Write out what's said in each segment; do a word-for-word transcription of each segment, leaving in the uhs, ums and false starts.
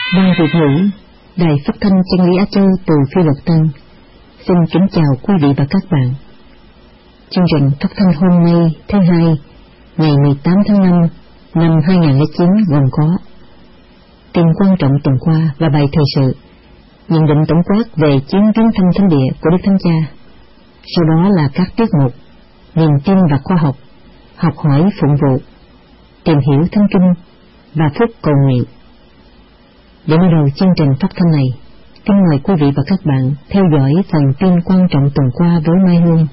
Ban Việt ngữ, Đài Phát thanh Chân lý Á Châu từ Phi Luật Tân, xin kính chào quý vị và các bạn. Chương trình phát thanh hôm nay thứ hai, ngày mười tám tháng năm năm hai nghìn không trăm lẻ chín gồm có tin quan trọng tuần qua và bài thời sự, nhận định tổng quát về chuyến viếng thăm thánh địa của Đức Thánh Cha. Sau đó là các tiết mục niềm tin và khoa học, học hỏi phụng vụ, tìm hiểu Thánh Kinh và phút cầu nguyện. Để mở đầu chương trình phát thanh này, kính mời quý vị và các bạn theo dõi phần tin quan trọng tuần qua với Mai Hương.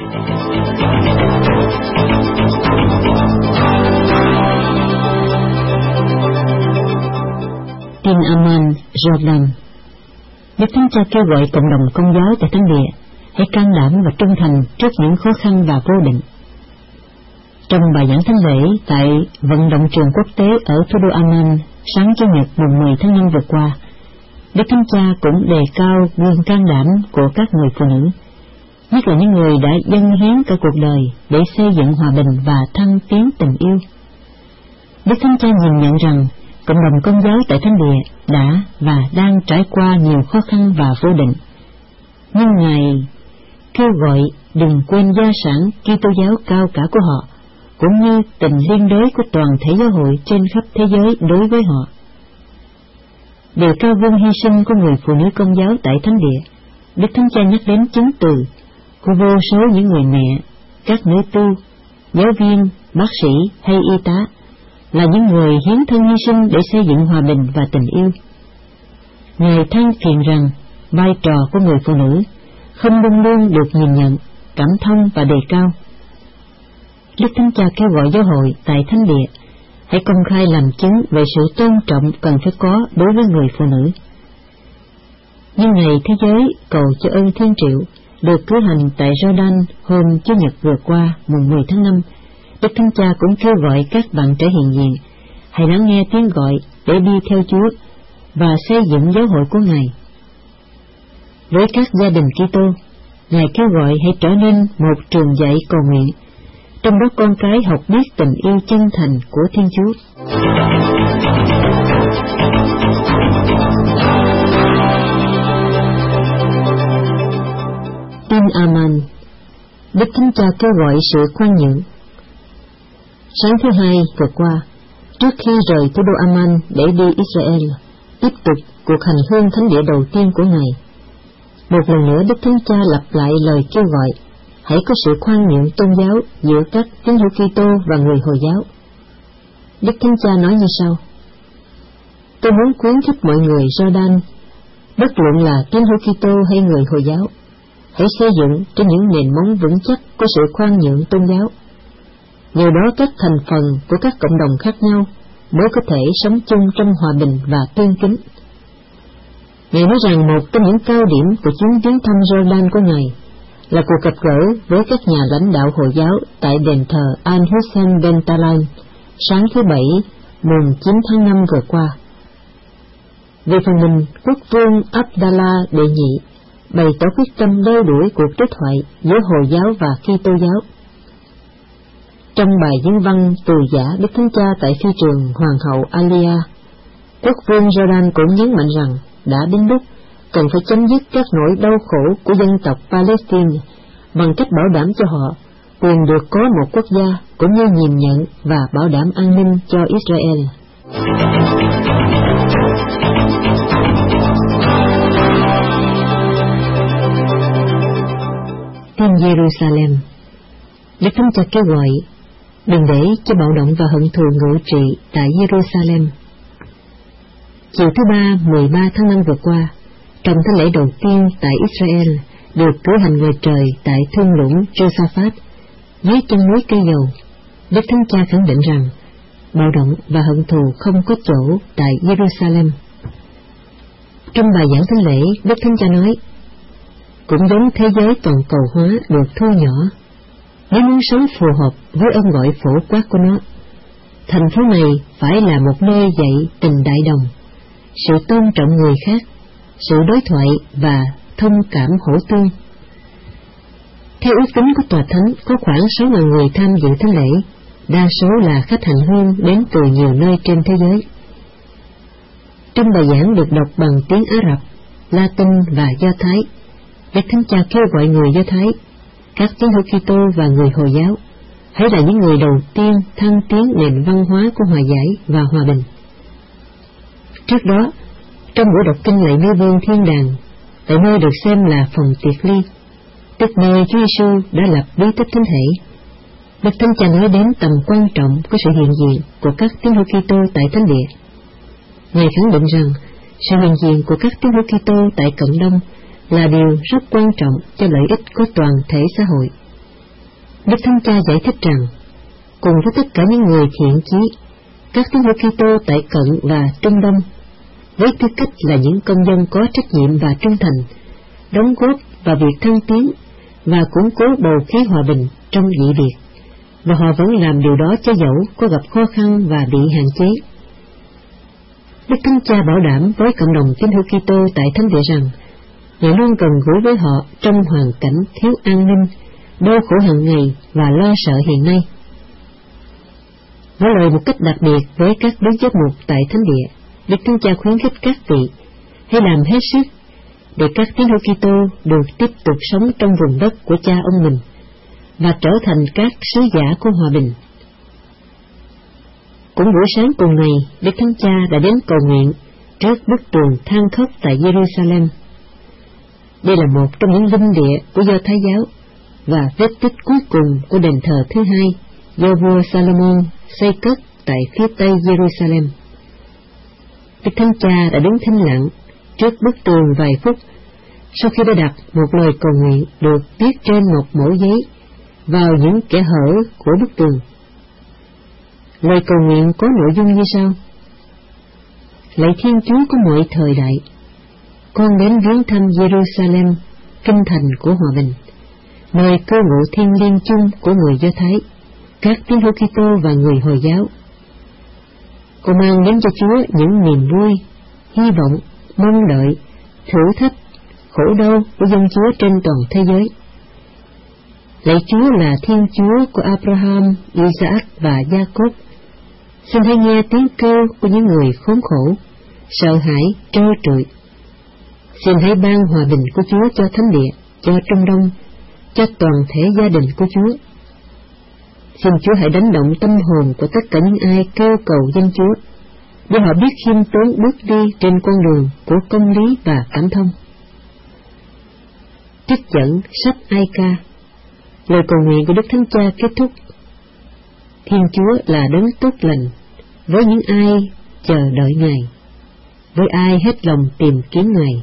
Tin Amman, Jordan. Đức Thánh Cha kêu gọi cộng đồng Công giáo tại Thánh địa hãy can đảm và trung thành trước những khó khăn và vô định. Trong bài giảng thánh lễ tại vận động trường quốc tế ở thủ đô Amman sáng Chủ nhật mùng mười tháng năm vừa qua, Đức Thánh Cha cũng đề cao gương can đảm của các người phụ nữ, nhất là những người đã dâng hiến cả cuộc đời để xây dựng hòa bình và thăng tiến tình yêu. Đức Thánh Cha nhìn nhận rằng cộng đồng Công giáo tại Thánh địa đã và đang trải qua nhiều khó khăn và vô định, nhưng Ngài kêu gọi đừng quên gia sản Kitô giáo cao cả của họ, cũng như tình liên đới của toàn thể giáo hội trên khắp thế giới đối với họ. Đề cao gương hy sinh của người phụ nữ Công giáo tại Thánh địa, Đức Thánh Cha nhắc đến chứng từ của vô số những người mẹ, các nữ tu, giáo viên, bác sĩ hay y tá, là những người hiến thân hy sinh để xây dựng hòa bình và tình yêu. Ngài than phiền rằng vai trò của người phụ nữ không luôn luôn được nhìn nhận, cảm thông và đề cao. Đức Thánh Cha kêu gọi giáo hội tại Thánh địa hãy công khai làm chứng về sự tôn trọng cần phải có đối với người phụ nữ. Nhân ngày thế giới cầu cho ơn Thiên Triệu được cử hành tại Jordan hôm Chủ nhật vừa qua mùng mười tháng năm, Đức Thánh Cha cũng kêu gọi các bạn trẻ hiện diện hãy lắng nghe tiếng gọi để đi theo Chúa và xây dựng giáo hội của Ngài. Với các gia đình Kitô, Ngài kêu gọi hãy trở nên một trường dạy cầu nguyện, trong đó con cái học biết tình yêu chân thành của Thiên Chúa. Tin Amman. Đức Thánh Cha kêu gọi sự khoan nhượng. Sáng thứ hai vừa qua, trước khi rời thủ đô Amman để đi Israel, tiếp tục cuộc hành hương thánh địa đầu tiên của Ngài, một lần nữa Đức Thánh Cha lặp lại lời kêu gọi hãy có sự khoan nhượng tôn giáo giữa các tín hữu Kitô và người Hồi giáo. Đức Thánh Cha nói như sau: Tôi muốn khuyến khích mọi người Jordan, bất luận là tín hữu Kitô hay người Hồi giáo, hãy xây dựng trên những nền móng vững chắc của sự khoan nhượng tôn giáo. Nhờ đó các thành phần của các cộng đồng khác nhau mới có thể sống chung trong hòa bình và tương kính. Ngài nói rằng một trong những cao điểm của chuyến viếng thăm Jordan của Ngài là cuộc gặp gỡ với các nhà lãnh đạo Hồi giáo tại đền thờ Al-Hussein Ben Talal sáng thứ Bảy mùng chín tháng năm vừa qua. Về phần mình, quốc vương Abdallah đệ nhị bày tỏ quyết tâm đeo đuổi cuộc đối thoại giữa Hồi giáo và Kitô giáo. Trong bài diễn văn từ giả Đức Thánh Cha tại phi trường Hoàng hậu Alia, quốc vương Jordan cũng nhấn mạnh rằng đã đến lúc cần phải chấm dứt các nỗi đau khổ của dân tộc Palestine bằng cách bảo đảm cho họ quyền được có một quốc gia, cũng như nhìn nhận và bảo đảm an ninh cho Israel. Tin Jerusalem. Đức Thánh Cha kêu gọi đừng để cho bạo động và hận thù ngự trị tại Jerusalem. Chiều thứ ba mười ba tháng năm vừa qua, trong thánh lễ đầu tiên tại Israel được cử hành ngoài trời tại thung lũng Josaphat dưới chân núi cây dầu, Đức Thánh Cha khẳng định rằng bạo động và hận thù không có chỗ tại Jerusalem. Trong bài giảng thánh lễ, Đức Thánh Cha nói: cũng giống thế giới toàn cầu hóa được thu nhỏ, nếu muốn sống phù hợp với ơn gọi phổ quát của nó, thành phố này phải là một nơi dạy tình đại đồng, sự tôn trọng người khác, sự đối thoại và thông cảm hỗ tương. Theo ước tính của Tòa Thánh, có khoảng sáu nghìn người tham dự thánh lễ, đa số là khách hành hương đến từ nhiều nơi trên thế giới. Trong bài giảng được đọc bằng tiếng Ả Rập, Latin và Do Thái, Đức Thánh Cha kêu gọi người Do Thái, các tín hữu Kitô và người Hồi giáo hãy là những người đầu tiên thăng tiến nền văn hóa của hòa giải và hòa bình. Trước đó, trong buổi đọc kinh lạy nơi vương thiên đàng, tại nơi được xem là phòng tiệc ly, tức nơi Chúa Giêsu đã lập bí tích thánh thể, Đức Thánh Cha nói đến tầm quan trọng của sự hiện diện của các tín hữu Kitô tại thánh địa. Ngài khẳng định rằng sự hiện diện của các tín hữu Kitô tại Cộng đồng là điều rất quan trọng cho lợi ích của toàn thể xã hội. Đức Thánh Cha giải thích rằng, cùng với tất cả những người thiện chí, các tín hữu Kitô tại Cận và Trung Đông, với tư cách là những công dân có trách nhiệm và trung thành, đóng góp vào việc thăng tiến và củng cố bầu khí hòa bình trong dị biệt, và họ vẫn làm điều đó cho dẫu có gặp khó khăn và bị hạn chế. Đức Thánh Cha bảo đảm với cộng đồng tín hữu Kitô tại thánh địa rằng, Ngài luôn gần gũi với họ trong hoàn cảnh thiếu an ninh, đau khổ hàng ngày và lo sợ hiện nay. Nói lời một cách đặc biệt với các đấng giám mục tại thánh địa, Đức Thánh Cha khuyến khích các vị hãy làm hết sức để các tín hữu Kitô được tiếp tục sống trong vùng đất của cha ông mình và trở thành các sứ giả của hòa bình. Cũng buổi sáng cùng ngày, Đức Thánh Cha đã đến cầu nguyện trước bức tường than khóc tại Jerusalem. Đây là một trong những linh địa của Do Thái giáo và vết tích cuối cùng của đền thờ thứ hai do vua Salomon xây cất tại phía tây Jerusalem. Đức Thánh Cha đã đứng thinh lặng trước bức tường vài phút sau khi đã đặt một lời cầu nguyện được viết trên một mẩu giấy vào những kẽ hở của bức tường. Lời cầu nguyện có nội dung như sau: Lạy Thiên Chúa của mọi thời đại, con đến viếng thăm Jerusalem, kinh thành của hòa bình, nơi cơ ngụ thiêng liêng chung của người Do Thái, các tín hữu Kitô và người Hồi giáo. Con mang đến cho Chúa những niềm vui, hy vọng, mong đợi, thử thách, khổ đau của dân Chúa trên toàn thế giới. Lạy Chúa là Thiên Chúa của Abraham, Isaac và Jacob, xin hãy nghe tiếng kêu của những người khốn khổ, sợ hãi, trơ trụi. Xin hãy ban hòa bình của Chúa cho thánh địa, cho Trung Đông, cho toàn thể gia đình của Chúa. Xin Chúa hãy đánh động tâm hồn của tất cả những ai kêu cầu danh Chúa, để họ biết khiêm tốn bước đi trên con đường của công lý và cảm thông. Trích dẫn sách Ai Ca. Lời cầu nguyện của Đức Thánh Cha kết thúc: Thiên Chúa là đấng tốt lành với những ai chờ đợi Ngài, với ai hết lòng tìm kiếm Ngài.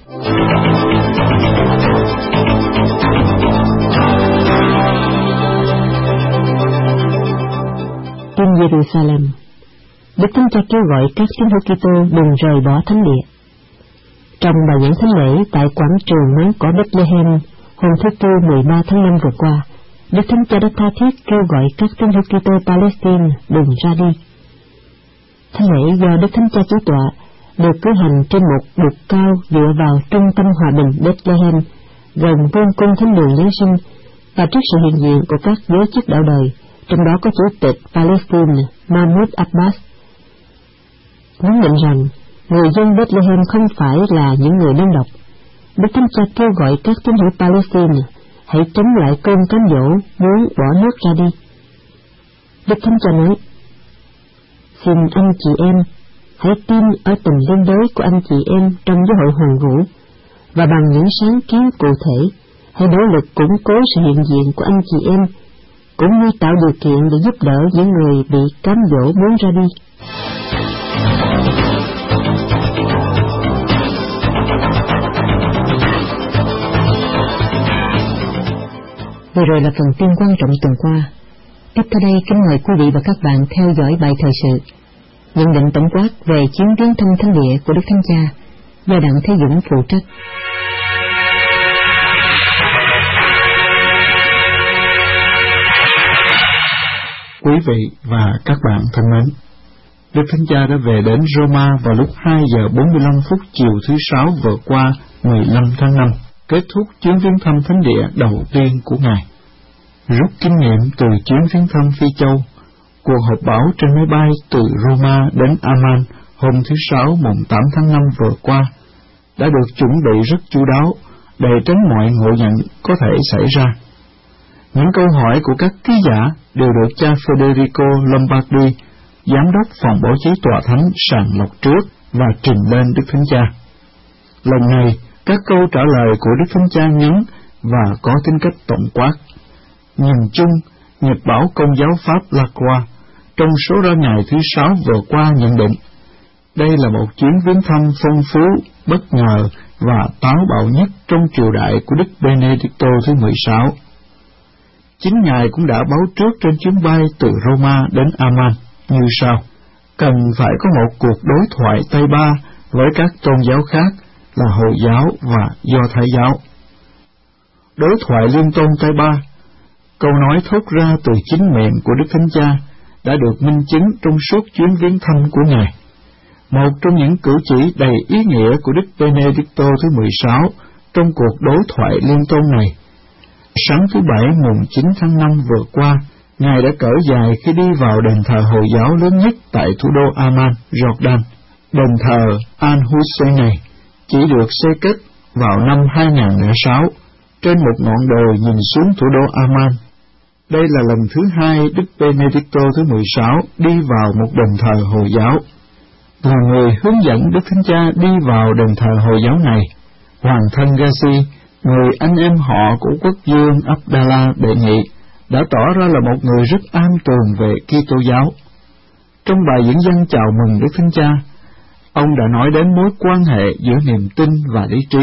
Tin Jerusalem. Đức Thánh Cha kêu gọi các tín hữu Kitô đừng rời bỏ thánh địa. Trong bài giảng thánh lễ tại quảng trường nắng cỏ Bethlehem hôm thứ Tư mười ba tháng năm vừa qua, Đức Thánh Cha đã tha thiết kêu gọi các tín hữu Kitô Palestine đừng ra đi. Thánh lễ do Đức Thánh Cha chủ tọa được cử hành trên một bục cao dựa vào trung tâm hòa bình Bethlehem, gần vương cung thánh đường Giáng sinh, và trước sự hiện diện của các giới chức đạo đời, trong đó có chủ tịch Palestine Mahmoud Abbas. Nhấn định rằng người dân Bethlehem không phải là những người đơn độc. Đức Thánh Cha kêu gọi các tín hữu Palestine hãy chống lại cơn cám dỗ muốn bỏ nước ra đi. Đức Thánh Cha nói: Xin anh chị em hãy tin ở tình liên đới của anh chị em trong giáo hội hoàn vũ, và bằng những sáng kiến cụ thể hãy nỗ lực củng cố sự hiện diện của anh chị em, cũng như tạo điều kiện để giúp đỡ những người bị cám dỗ muốn ra đi. Vừa rồi là phần tin quan trọng tuần qua. Tiếp theo đây kính mời quý vị và các bạn theo dõi bài thời sự, nhận định tổng quát về chuyến viếng thăm thánh địa của Đức Thánh Cha do Đặng Thế Dũng phụ trách. Quý vị và các bạn thân mến, Đức Thánh Cha đã về đến Roma vào lúc hai giờ bốn mươi lăm phút chiều thứ Sáu vừa qua, mười lăm tháng năm, kết thúc chuyến viếng thăm thánh địa đầu tiên của Ngài. Rút kinh nghiệm từ chuyến viếng thăm Phi Châu, cuộc họp báo trên máy bay từ Roma đến Amman hôm thứ Sáu mùng tám tháng năm vừa qua đã được chuẩn bị rất chu đáo để tránh mọi ngộ nhận có thể xảy ra. Những câu hỏi của các ký giả đều được cha Federico Lombardi, giám đốc phòng báo chí tòa thánh, sàng lọc trước và trình lên Đức Thánh Cha. Lần này, các câu trả lời của Đức Thánh Cha ngắn và có tính cách tổng quát. Nhìn chung, Nhật báo Công giáo Pháp La Croix trong số ra ngày thứ Sáu vừa qua nhận định, đây là một chuyến viếng thăm phong phú, bất ngờ và táo bạo nhất trong triều đại của Đức Benedicto thứ mười sáu. Chính Ngài cũng đã báo trước trên chuyến bay từ Roma đến Amman như sau: cần phải có một cuộc đối thoại Tây Ba với các tôn giáo khác là Hồi giáo và Do Thái giáo. Đối thoại liên tôn Tây Ba, câu nói thốt ra từ chính miệng của Đức Thánh Cha, đã được minh chứng trong suốt chuyến viếng thăm của Ngài. Một trong những cử chỉ đầy ý nghĩa của Đức Benedicto thứ mười sáu trong cuộc đối thoại liên tôn này. Sáng thứ Bảy mùng chín tháng năm vừa qua, Ngài đã cởi dài khi đi vào đền thờ Hồi giáo lớn nhất tại thủ đô Amman, Jordan. Đền thờ Al-Hussein này chỉ được xây cất vào năm hai nghìn không trăm lẻ sáu trên một ngọn đồi nhìn xuống thủ đô Amman. Đây là lần thứ hai Đức Benedicto thứ mười sáu đi vào một đền thờ Hồi giáo. Là người hướng dẫn Đức Thánh Cha đi vào đền thờ Hồi giáo này, Hoàng thân Gazi, người anh em họ của quốc vương Abdallah đệ nhị, đã tỏ ra là một người rất am tường về Kitô giáo. Trong bài diễn văn chào mừng Đức Thánh Cha, ông đã nói đến mối quan hệ giữa niềm tin và lý trí.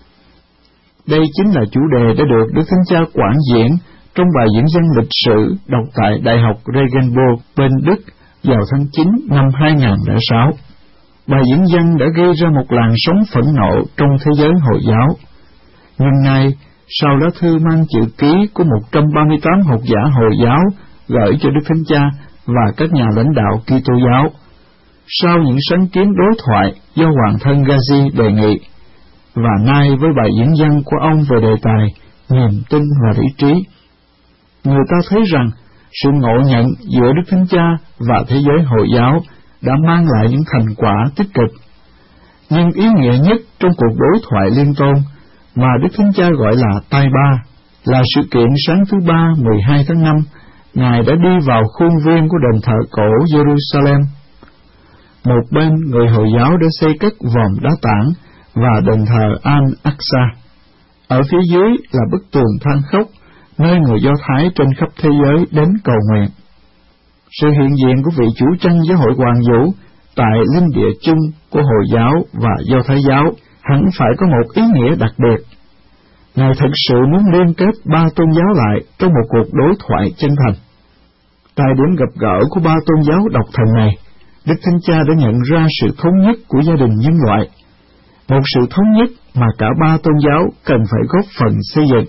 Đây chính là chủ đề đã được Đức Thánh Cha quảng diễn trong bài diễn văn lịch sử đọc tại Đại học Regensburg bên Đức vào tháng chín năm hai nghìn không trăm lẻ sáu. Bài diễn văn đã gây ra một làn sóng phẫn nộ trong thế giới Hồi giáo. Nhưng nay, sau lá thư mang chữ ký của một trăm ba mươi tám học giả Hồi giáo gửi cho Đức Thánh Cha và các nhà lãnh đạo Kitô giáo, sau những sáng kiến đối thoại do Hoàng thân Gazi đề nghị, và nay với bài diễn văn của ông về đề tài niềm tin và lý trí, người ta thấy rằng sự ngộ nhận giữa Đức Thánh Cha và thế giới Hồi giáo đã mang lại những thành quả tích cực. Nhưng ý nghĩa nhất trong cuộc đối thoại liên tôn mà Đức Thánh Cha gọi là Tai Ba là sự kiện sáng thứ Ba mười hai tháng năm, Ngài đã đi vào khuôn viên của đền thờ cổ Jerusalem. Một bên, người Hồi giáo đã xây cất vòm đá tảng và đền thờ Al-Aqsa. Ở phía dưới là bức tường than khóc, nơi người Do Thái trên khắp thế giới đến cầu nguyện. Sự hiện diện của vị chủ trăng giáo hội Hoàng Vũ tại linh địa chung của Hồi giáo và Do Thái giáo hẳn phải có một ý nghĩa đặc biệt. Ngài thật sự muốn liên kết ba tôn giáo lại trong một cuộc đối thoại chân thành. Tại điểm gặp gỡ của ba tôn giáo độc thần này, Đức Thánh Cha đã nhận ra sự thống nhất của gia đình nhân loại, một sự thống nhất mà cả ba tôn giáo cần phải góp phần xây dựng.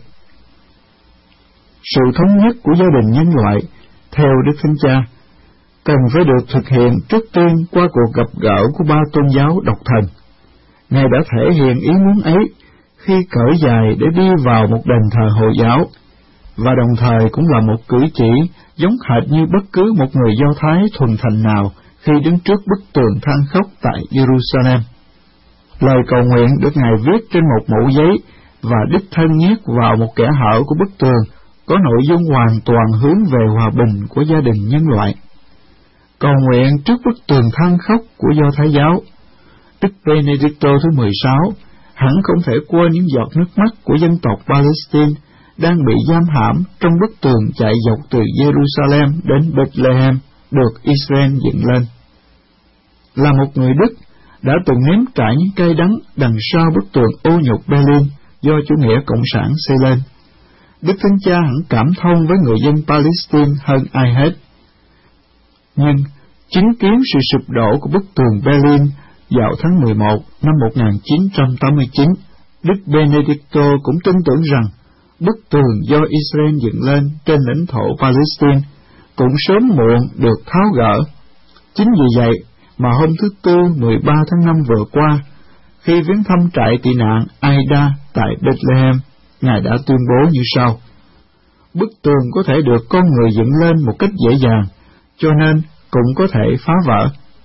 Sự thống nhất của gia đình nhân loại, theo Đức Thánh Cha, cần phải được thực hiện trước tiên qua cuộc gặp gỡ của ba tôn giáo độc thần. Ngài đã thể hiện ý muốn ấy khi cởi dài để đi vào một đền thờ Hồi giáo, và đồng thời cũng là một cử chỉ giống hệt như bất cứ một người Do Thái thuần thành nào khi đứng trước bức tường than khóc tại Jerusalem. Lời cầu nguyện được Ngài viết trên một mẩu giấy và đích thân nhét vào một kẽ hở của bức tường, có nội dung hoàn toàn hướng về hòa bình của gia đình nhân loại. Cầu nguyện trước bức tường than khóc của Do Thái giáo, Đức Benedicto thứ mười sáu hẳn không thể quên những giọt nước mắt của dân tộc Palestine đang bị giam hãm trong bức tường chạy dọc từ Jerusalem đến Bethlehem được Israel dựng lên. Là một người Đức đã từng nếm trải những cay đắng đằng sau bức tường ô nhục Berlin do chủ nghĩa cộng sản xây lên, Đức Thánh Cha hẳn cảm thông với người dân Palestine hơn ai hết. Nhưng chứng kiến sự sụp đổ của bức tường Berlin vào tháng mười một năm một nghìn chín trăm tám mươi chín, Đức Benedicto cũng tin tưởng rằng bức tường do Israel dựng lên trên lãnh thổ Palestine cũng sớm muộn được tháo gỡ. Chính vì vậy mà hôm thứ Tư mười ba tháng năm vừa qua, khi viếng thăm trại tị nạn Aida tại Bethlehem, Ngài đã tuyên bố như sau: bức tường có thể được con người dựng lên một cách dễ dàng, cho nên cũng có thể phá vỡ.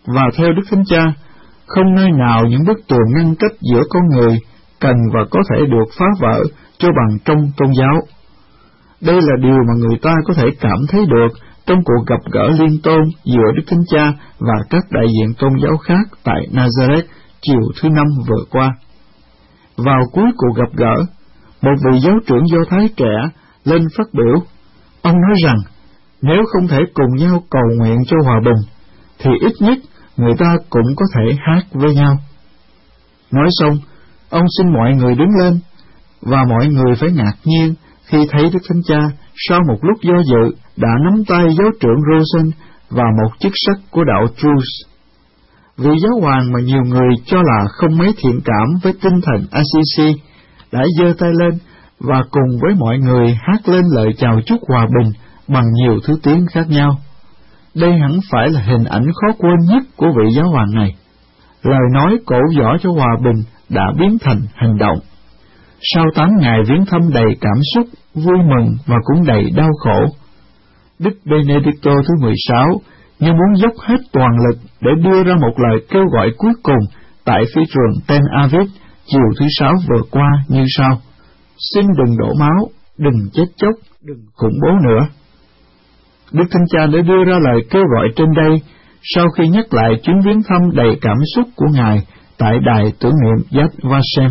Và theo Đức Thánh Cha, không nơi nào những bức tường ngăn cách giữa con người cần và có thể được phá vỡ cho bằng trong tôn giáo. Đây là điều mà người ta có thể cảm thấy được trong cuộc gặp gỡ liên tôn giữa Đức Thánh Cha và các đại diện tôn giáo khác tại Nazareth chiều thứ năm vừa qua. Vào cuối cuộc gặp gỡ, một vị giáo trưởng Do Thái trẻ lên phát biểu. Ông nói rằng, nếu không thể cùng nhau cầu nguyện cho hòa bình, thì ít nhất người ta cũng có thể hát với nhau. Nói xong, ông xin mọi người đứng lên, và mọi người phải ngạc nhiên khi thấy Đức Thánh Cha sau một lúc do dự đã nắm tay giáo trưởng Rosen và một chức sắc của đạo Druze. Vị giáo hoàng mà nhiều người cho là không mấy thiện cảm với tinh thần Assisi đã giơ tay lên và cùng với mọi người hát lên lời chào chúc hòa bình bằng nhiều thứ tiếng khác nhau. Đây hẳn phải là hình ảnh khó quên nhất của vị giáo hoàng này. Lời nói cổ võ cho hòa bình đã biến thành hành động. Sau tám ngày viếng thăm đầy cảm xúc, vui mừng và cũng đầy đau khổ, Đức Benedicto thứ mười sáu như muốn dốc hết toàn lực để đưa ra một lời kêu gọi cuối cùng tại phi trường Tel Aviv chiều thứ sáu vừa qua như sau: xin đừng đổ máu, đừng chết chóc, đừng khủng bố nữa. Đức Thánh Cha đã đưa ra lời kêu gọi trên đây sau khi nhắc lại chuyến viếng thăm đầy cảm xúc của Ngài tại đài tưởng niệm Yad Vashem.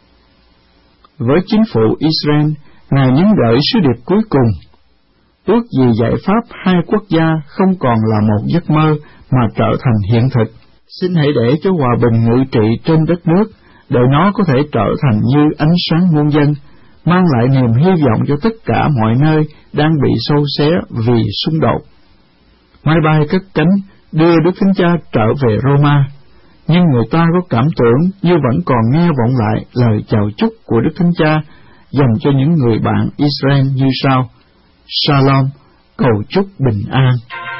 Với chính phủ Israel, Ngài nhấn gửi sứ điệp cuối cùng: ước gì giải pháp hai quốc gia không còn là một giấc mơ mà trở thành hiện thực. Xin hãy để cho hòa bình ngự trị trên đất nước, để nó có thể trở thành như ánh sáng muôn dân, mang lại niềm hy vọng cho tất cả mọi nơi đang bị xâu xé vì xung đột. Máy bay cất cánh đưa Đức Thánh Cha trở về Roma, nhưng người ta có cảm tưởng như vẫn còn nghe vọng lại lời chào chúc của Đức Thánh Cha dành cho những người bạn Israel như sau: Shalom, cầu chúc bình an.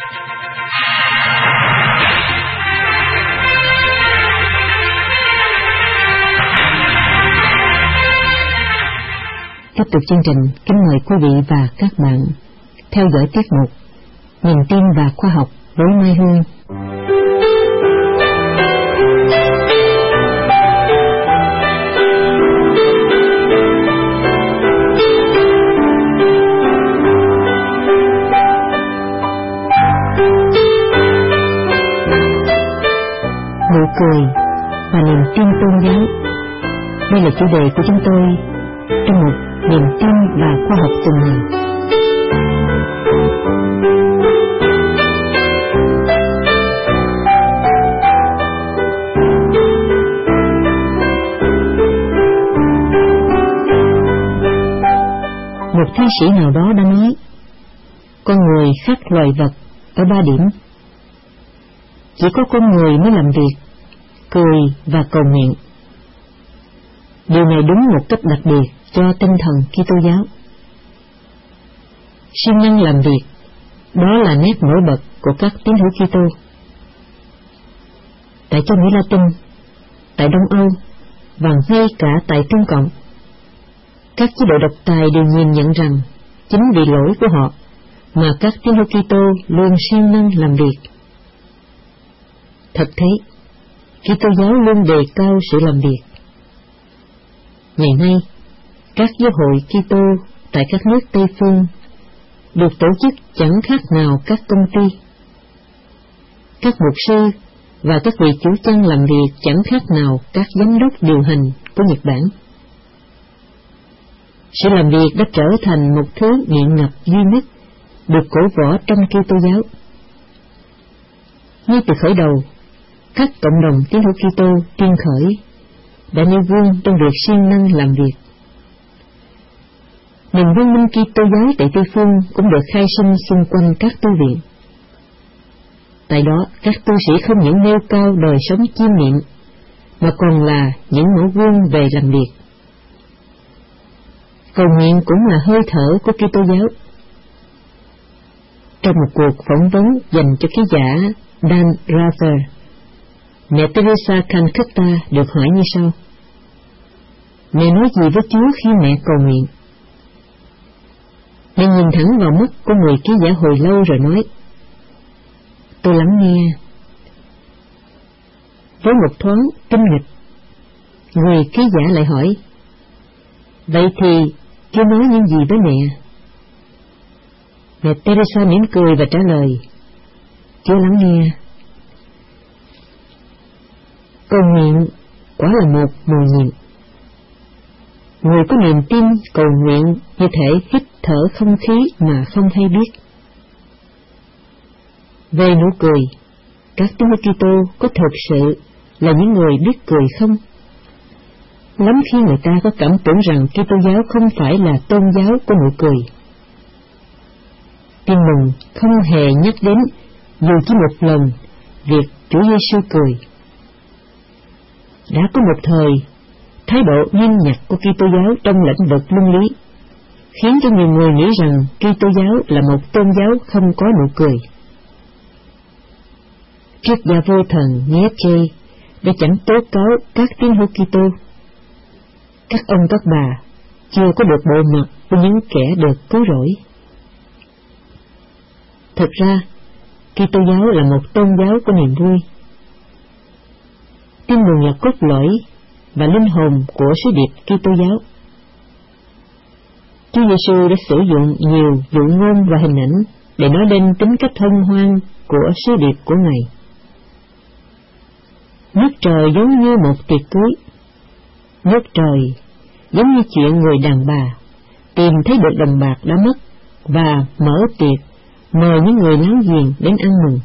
Tiếp tục chương trình, kính mời quý vị và các bạn theo dõi tiết mục Niềm tin và khoa học với Mai Hương. Nụ cười và niềm tin tôn giáo, đây là chủ đề của chúng tôi trong một Niềm tin và khoa học tuần này. Một thi sĩ nào đó đã nói, con người khác loài vật ở ba điểm: chỉ có con người mới làm việc, cười và cầu nguyện. Điều này đúng một cách đặc biệt cho tinh thần Kitô giáo. Siêng năng làm việc, đó là nét nổi bật của các tín hữu Kitô. Tại châu Mỹ Latin, tại Đông Âu và ngay cả tại Trung Cộng, các chế độ độc tài đều nhìn nhận rằng chính vì lỗi của họ mà các tín hữu Kitô luôn siêng năng làm việc. Thật thế, Kitô giáo luôn đề cao sự làm việc. Ngày nay, các giáo hội Kitô tại các nước Tây phương được tổ chức chẳng khác nào các công ty. Các mục sư và các vị chủ chăn làm việc chẳng khác nào các giám đốc điều hành của Nhật Bản. Sự làm việc đã trở thành một thứ nghiện ngập duy nhất được cổ võ trong Kitô giáo. Ngay từ khởi đầu, các cộng đồng tín hữu Kitô tiên khởi đã nêu gương trong việc siêng năng làm việc. Nền văn minh Kitô giáo tại Tây phương cũng được khai sinh xung quanh các tu viện. Tại đó, các tu sĩ không những nêu cao đời sống chiêm niệm, mà còn là những mẫu gương về làm việc. Cầu nguyện cũng là hơi thở của Kitô giáo. Trong một cuộc phỏng vấn dành cho ký giả Dan Rather, mẹ Teresa Calcutta được hỏi như sau: mẹ nói gì với Chúa khi mẹ cầu nguyện? Mẹ nhìn thẳng vào mắt của người ký giả hồi lâu rồi nói: tôi lắng nghe. Với một thoáng tinh nghịch, người ký giả lại hỏi: vậy thì Chúa nói những gì với mẹ? Mẹ Teresa mỉm cười và trả lời: Chúa lắng nghe. Cầu nguyện quả là một mầu nhiệm. Người có niềm tin cầu nguyện như thể hít thở không khí mà không hay biết. Về nụ cười, các tín hữu Kitô có thực sự là những người biết cười không? Lắm khi người ta có cảm tưởng rằng Kitô giáo không phải là tôn giáo của nụ cười. Tin mừng không hề nhắc đến dù chỉ một lần việc Chúa Giêsu cười. Đã có một thời, thái độ nghiêm nhặt của Kitô giáo trong lĩnh vực luân lý khiến cho nhiều người nghĩ rằng Kitô giáo là một tôn giáo không có nụ cười. Triết gia vô thần Nietzsche đã chẳng tố cáo các tín hữu Kitô. Các ông các bà chưa có được bộ mặt của những kẻ được cứu rỗi. Thực ra, Kitô giáo là một tôn giáo của niềm vui. Tin mừng là cốt lõi và linh hồn của sứ điệp Kitô giáo. Chúa Giêsu đã sử dụng nhiều dụ ngôn và hình ảnh để nói lên tính cách hân hoan của sứ điệp của Ngài. Nước trời giống như một tiệc cưới. Nước trời giống như chuyện người đàn bà tìm thấy được đồng bạc đã mất và mở tiệc mời những người láng giềng đến ăn mừng.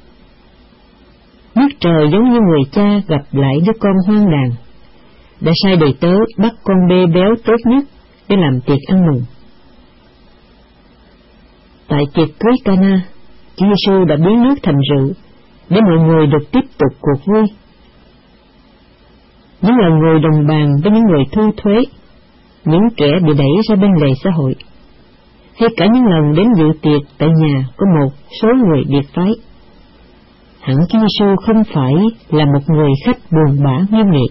Nước trời giống như người cha gặp lại đứa con hoang đàn, đã sai đầy tớ bắt con bê béo tốt nhất để làm tiệc ăn mừng. Tại tiệc cưới Cana, Chúa Giêsu đã biến nước thành rượu để mọi người được tiếp tục cuộc vui. Những lời ngồi đồng bàn với những người thu thuế, những kẻ bị đẩy ra bên lề xã hội, hay cả những lần đến dự tiệc tại nhà của một số người biệt phái, hẳn Chúa Giêsu không phải là một người khách buồn bã nghiêm nghị.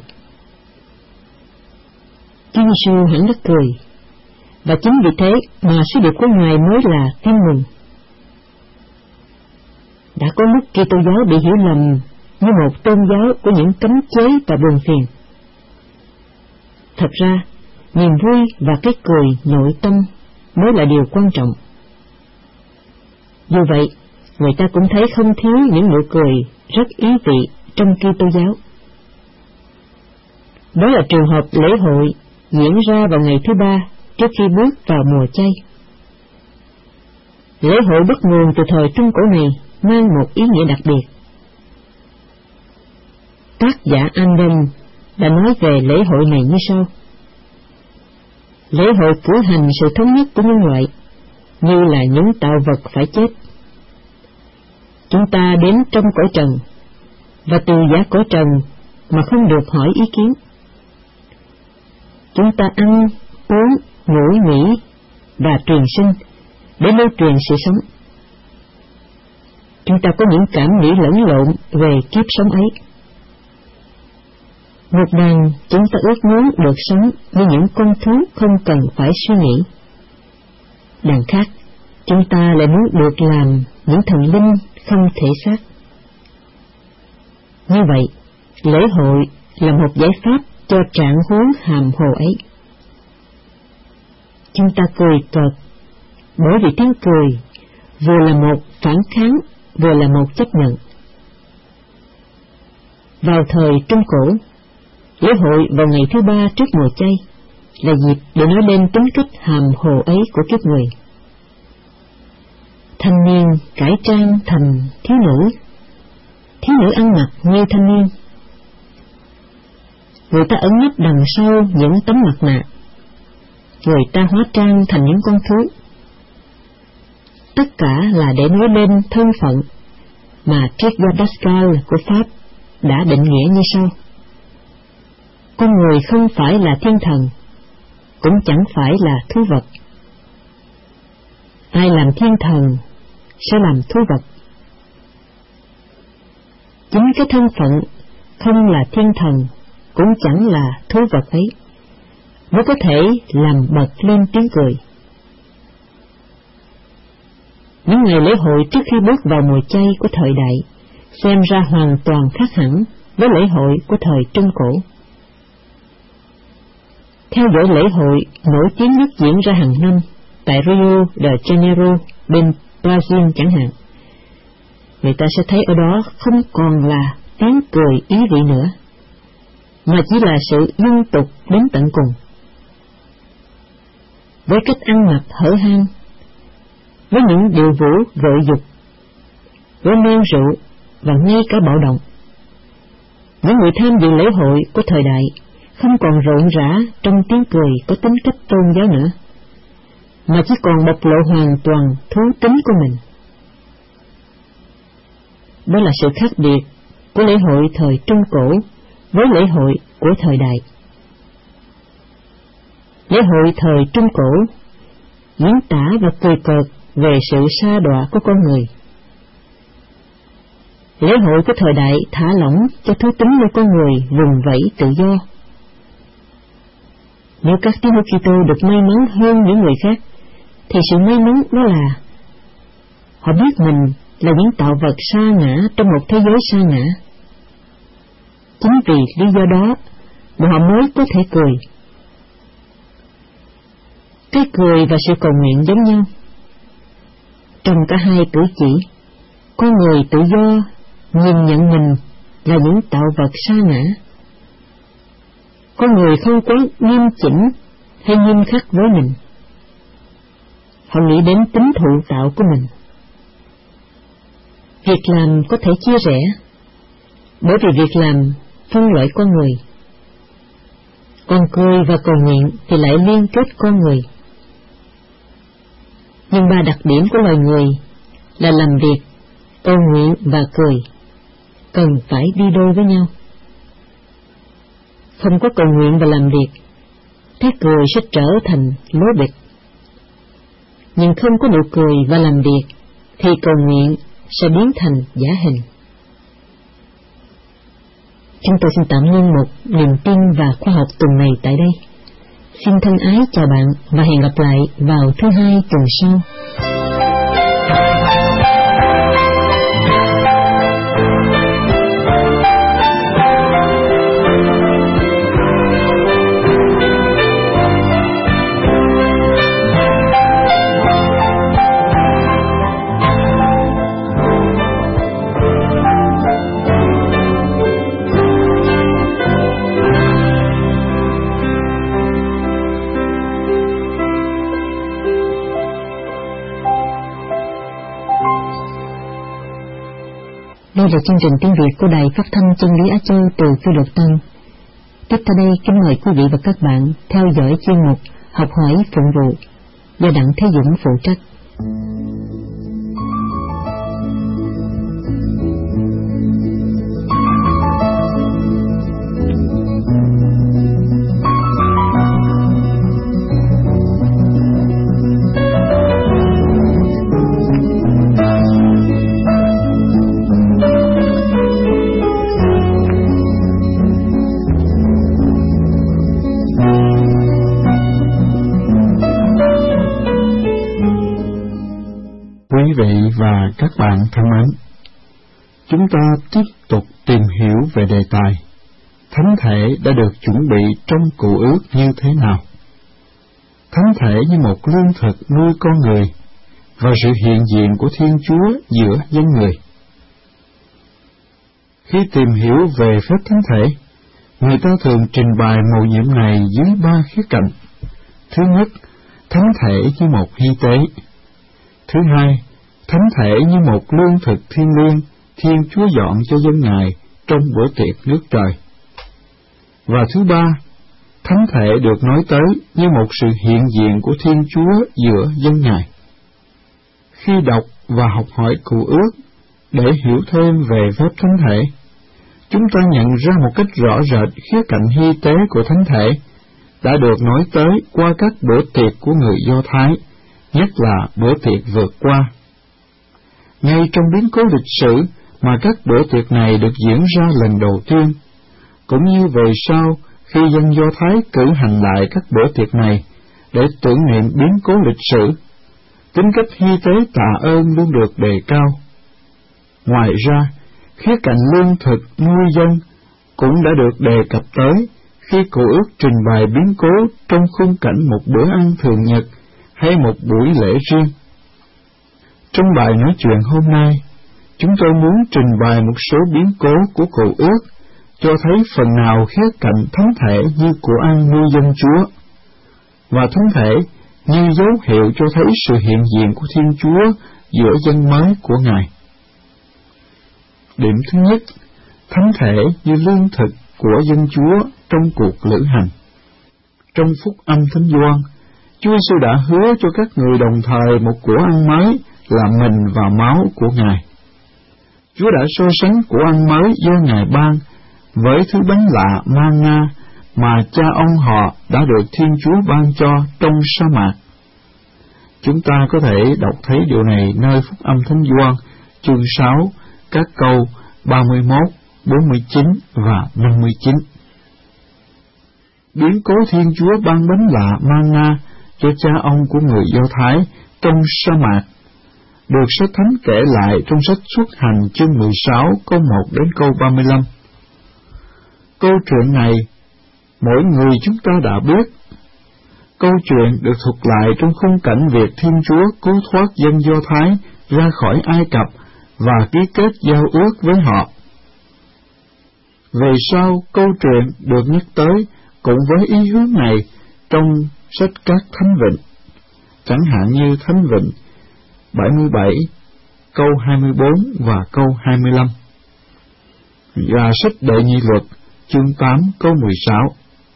Chúa Giêsu hẳn đã cười, và chính vì thế mà sứ điệp của Ngài mới là tin mừng. Đã có lúc Kitô giáo bị hiểu lầm như một tôn giáo của những cấm chế và buồn phiền. Thật ra, niềm vui và cái cười nội tâm mới là điều quan trọng. Dù vậy, người ta cũng thấy không thiếu những nụ cười rất ý vị trong Kitô giáo. Đó là trường hợp lễ hội diễn ra vào ngày thứ ba trước khi bước vào mùa chay. Lễ hội bắt nguồn từ thời Trung Cổ này mang một ý nghĩa đặc biệt. Tác giả Andem đã nói về lễ hội này như sau: lễ hội cử hành sự thống nhất của nhân loại, như là những tạo vật phải chết. Chúng ta đến trong cõi trần, và từ giả cõi trần mà không được hỏi ý kiến. Chúng ta ăn, uống, ngủ nghỉ và truyền sinh để lưu truyền sự sống. Chúng ta có những cảm nghĩ lẫn lộn về kiếp sống ấy. Một đàn chúng ta ước muốn được sống như những con thú không cần phải suy nghĩ. Đàn khác, chúng ta lại muốn được làm những thần linh không thể xác. Như vậy, lễ hội là một giải pháp cho trạng huống hàm hồ ấy. Chúng ta cười cợt, bởi vì tiếng cười vừa là một phản kháng, vừa là một chấp nhận. Vào thời Trung Cổ, lễ hội vào ngày thứ ba trước mùa chay là dịp để nói lên tính cách hàm hồ ấy của kiếp người. Thanh niên cải trang thành thiếu nữ, thiếu nữ ăn mặc như thanh niên. Người ta ẩn nấp đằng sau những tấm mặt nạ, người ta hóa trang thành những con thú. Tất cả là để nói lên thân phận mà triết gia Pascal của Pháp đã định nghĩa như sau: con người không phải là thiên thần, cũng chẳng phải là thú vật. Ai làm thiên thần sẽ làm thú vật. Chính cái thân phận không là thiên thần cũng chẳng là thú vật ấy mới có thể làm bật lên tiếng cười. Những ngày lễ hội trước khi bước vào mùa chay của thời đại xem ra hoàn toàn khác hẳn với lễ hội của thời Trung Cổ. Theo dõi lễ hội nổi tiếng nhất diễn ra hàng năm tại Rio de Janeiro bên Brazil chẳng hạn, người ta sẽ thấy ở đó không còn là tiếng cười ý vị nữa, mà chỉ là sự dung tục đến tận cùng. Với cách ăn mặc hở hang, với những điệu vũ gợi dục, với men rượu và ngay cả bạo động, những người tham dự lễ hội của thời đại không còn rộn rã trong tiếng cười có tính cách tôn giáo nữa, mà chỉ còn bộc lộ hoàn toàn thú tính của mình. Đó là sự khác biệt của lễ hội thời Trung Cổ với lễ hội của thời đại. Lễ hội thời Trung Cổ diễn tả và cười cợt về sự sa đọa của con người. Lễ hội của thời đại thả lỏng cho thú tính của con người vùng vẫy tự do. Nếu các tín hữu Kitô được may mắn hơn những người khác, thì sự may mắn đó là họ biết mình là những tạo vật sa ngã trong một thế giới sa ngã. Chính vì lý do đó mà họ mới có thể cười. Cái cười và sự cầu nguyện giống nhau. Trong cả hai cử chỉ, con người tự do nhìn nhận mình là những tạo vật sa ngã. Con người không quá nghiêm chỉnh hay nghiêm khắc với mình. Họ nghĩ đến tính thụ tạo của mình. Việc làm có thể chia rẽ, bởi vì việc làm phân loại con người. Còn cười và cầu nguyện thì lại liên kết con người. Nhưng ba đặc điểm của loài người là làm việc, cầu nguyện và cười cần phải đi đôi với nhau. Không có cầu nguyện và làm việc, thế cười sẽ trở thành lố bịch. Nhưng không có nụ cười và làm việc, thì cầu nguyện sẽ biến thành giả hình. Chúng tôi xin tạm ngưng một niềm tin và khoa học tuần này tại đây. Xin thân ái chào bạn và hẹn gặp lại vào thứ hai tuần sau. Đây là chương trình tiếng Việt của Đài Phát thanh Chân lý Á Châu từ Phi Luật Tân. Tiếp theo đây, kính mời quý vị và các bạn theo dõi chuyên mục Học hỏi phụng vụ do Đặng Thế Dũng phụ trách. Quý vị và các bạn thân mến, chúng ta tiếp tục tìm hiểu về đề tài thánh thể đã được chuẩn bị trong Cựu Ước như thế nào. Thánh thể như một lương thực nuôi con người và sự hiện diện của Thiên Chúa giữa dân người. Khi tìm hiểu về phép thánh thể, người ta thường trình bày mầu nhiệm này dưới ba khía cạnh. Thứ nhất, thánh thể như một hy tế. Thứ hai, thánh thể như một lương thực thiêng liêng Thiên Chúa dọn cho dân Ngài trong bữa tiệc nước trời. Và thứ ba, thánh thể được nói tới như một sự hiện diện của Thiên Chúa giữa dân Ngài. Khi đọc và học hỏi Cựu Ước để hiểu thêm về phép thánh thể, chúng ta nhận ra một cách rõ rệt khía cạnh hy tế của thánh thể đã được nói tới qua các bữa tiệc của người Do Thái, nhất là bữa tiệc vượt qua. Ngay trong biến cố lịch sử mà các bữa tiệc này được diễn ra lần đầu tiên, cũng như về sau khi dân Do Thái cử hành lại các bữa tiệc này để tưởng niệm biến cố lịch sử, tính cách hy tế tạ ơn luôn được đề cao. Ngoài ra, khía cạnh lương thực nuôi dân cũng đã được đề cập tới khi Cựu Ước trình bày biến cố trong khung cảnh một bữa ăn thường nhật hay một buổi lễ riêng. Trong bài nói chuyện hôm nay, chúng tôi muốn trình bày một số biến cố của Cựu Ước, cho thấy phần nào khía cạnh thánh thể như của ăn nuôi dân Chúa, và thánh thể như dấu hiệu cho thấy sự hiện diện của Thiên Chúa giữa dân mới của Ngài. Điểm thứ nhất, thánh thể như lương thực của dân Chúa trong cuộc lữ hành. Trong phúc âm Thánh Gioan, Chúa Giêsu đã hứa cho các người đồng thời một của ăn mới là mình và máu của Ngài. Chúa đã so sánh của ăn mới do Ngài ban với thứ bánh lạ manna mà cha ông họ đã được Thiên Chúa ban cho trong sa mạc. Chúng ta có thể đọc thấy điều này nơi phúc âm Thánh Gioan chương sáu, các câu ba mươi mốt, bốn mươi chín và năm mươi chín. Biến cố Thiên Chúa ban bánh lạ manna cho cha ông của người Do Thái trong sa mạc được sách thánh kể lại trong sách Xuất Hành chương mười sáu câu một đến câu ba mươi lăm. Câu chuyện này mỗi người chúng ta đã biết. Câu chuyện được thuật lại trong khung cảnh việc Thiên Chúa cứu thoát dân Do Thái ra khỏi Ai Cập và ký kết giao ước với họ. Về sau, câu chuyện được nhắc tới cũng với ý hướng này trong sách các Thánh Vịnh, chẳng hạn như Thánh Vịnh bảy mươi bảy, câu hai mươi bốn và câu hai mươi lăm, và sách Đệ Nhị Luật, chương tám, câu mười sáu.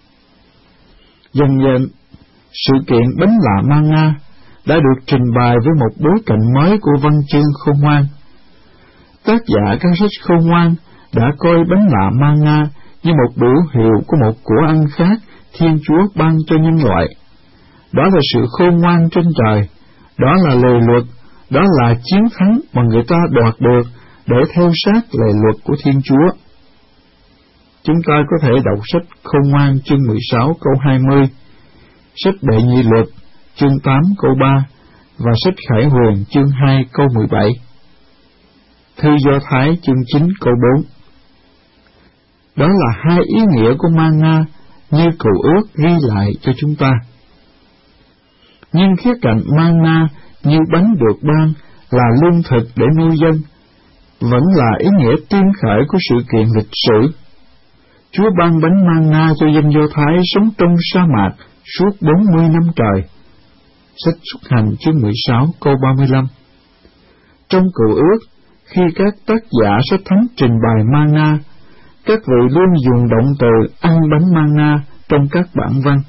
Dần dần, sự kiện bánh lạ manna đã được trình bày với một bối cảnh mới của văn chương khôn ngoan. Tác giả các sách khôn ngoan đã coi bánh lạ manna như một biểu hiệu của một của ăn khác Thiên Chúa ban cho nhân loại. Đó là sự khôn ngoan trên trời, đó là lời luật, đó là chiến thắng mà người ta đoạt được để theo sát lời luật của Thiên Chúa. Chúng ta có thể đọc sách Khôn Ngoan chương mười sáu câu hai mươi, sách Đệ Nhị Luật chương tám câu ba và sách Khải Huyền chương hai câu mười bảy. Thư Do Thái chương chín câu bốn. Đó là hai ý nghĩa của manna như Cựu Ước ghi lại cho chúng ta. Nhưng khía cạnh manna như bánh được ban là lương thực để nuôi dân, vẫn là ý nghĩa tiên khởi của sự kiện lịch sử. Chúa ban bánh manna cho dân Do Thái sống trong sa mạc suốt bốn mươi năm trời. Sách Xuất Hành chương mười sáu câu ba mươi lăm. Trong Cựu Ước, khi các tác giả sách thánh trình bày manna, các vị luôn dùng động từ ăn bánh manna trong các bản văn.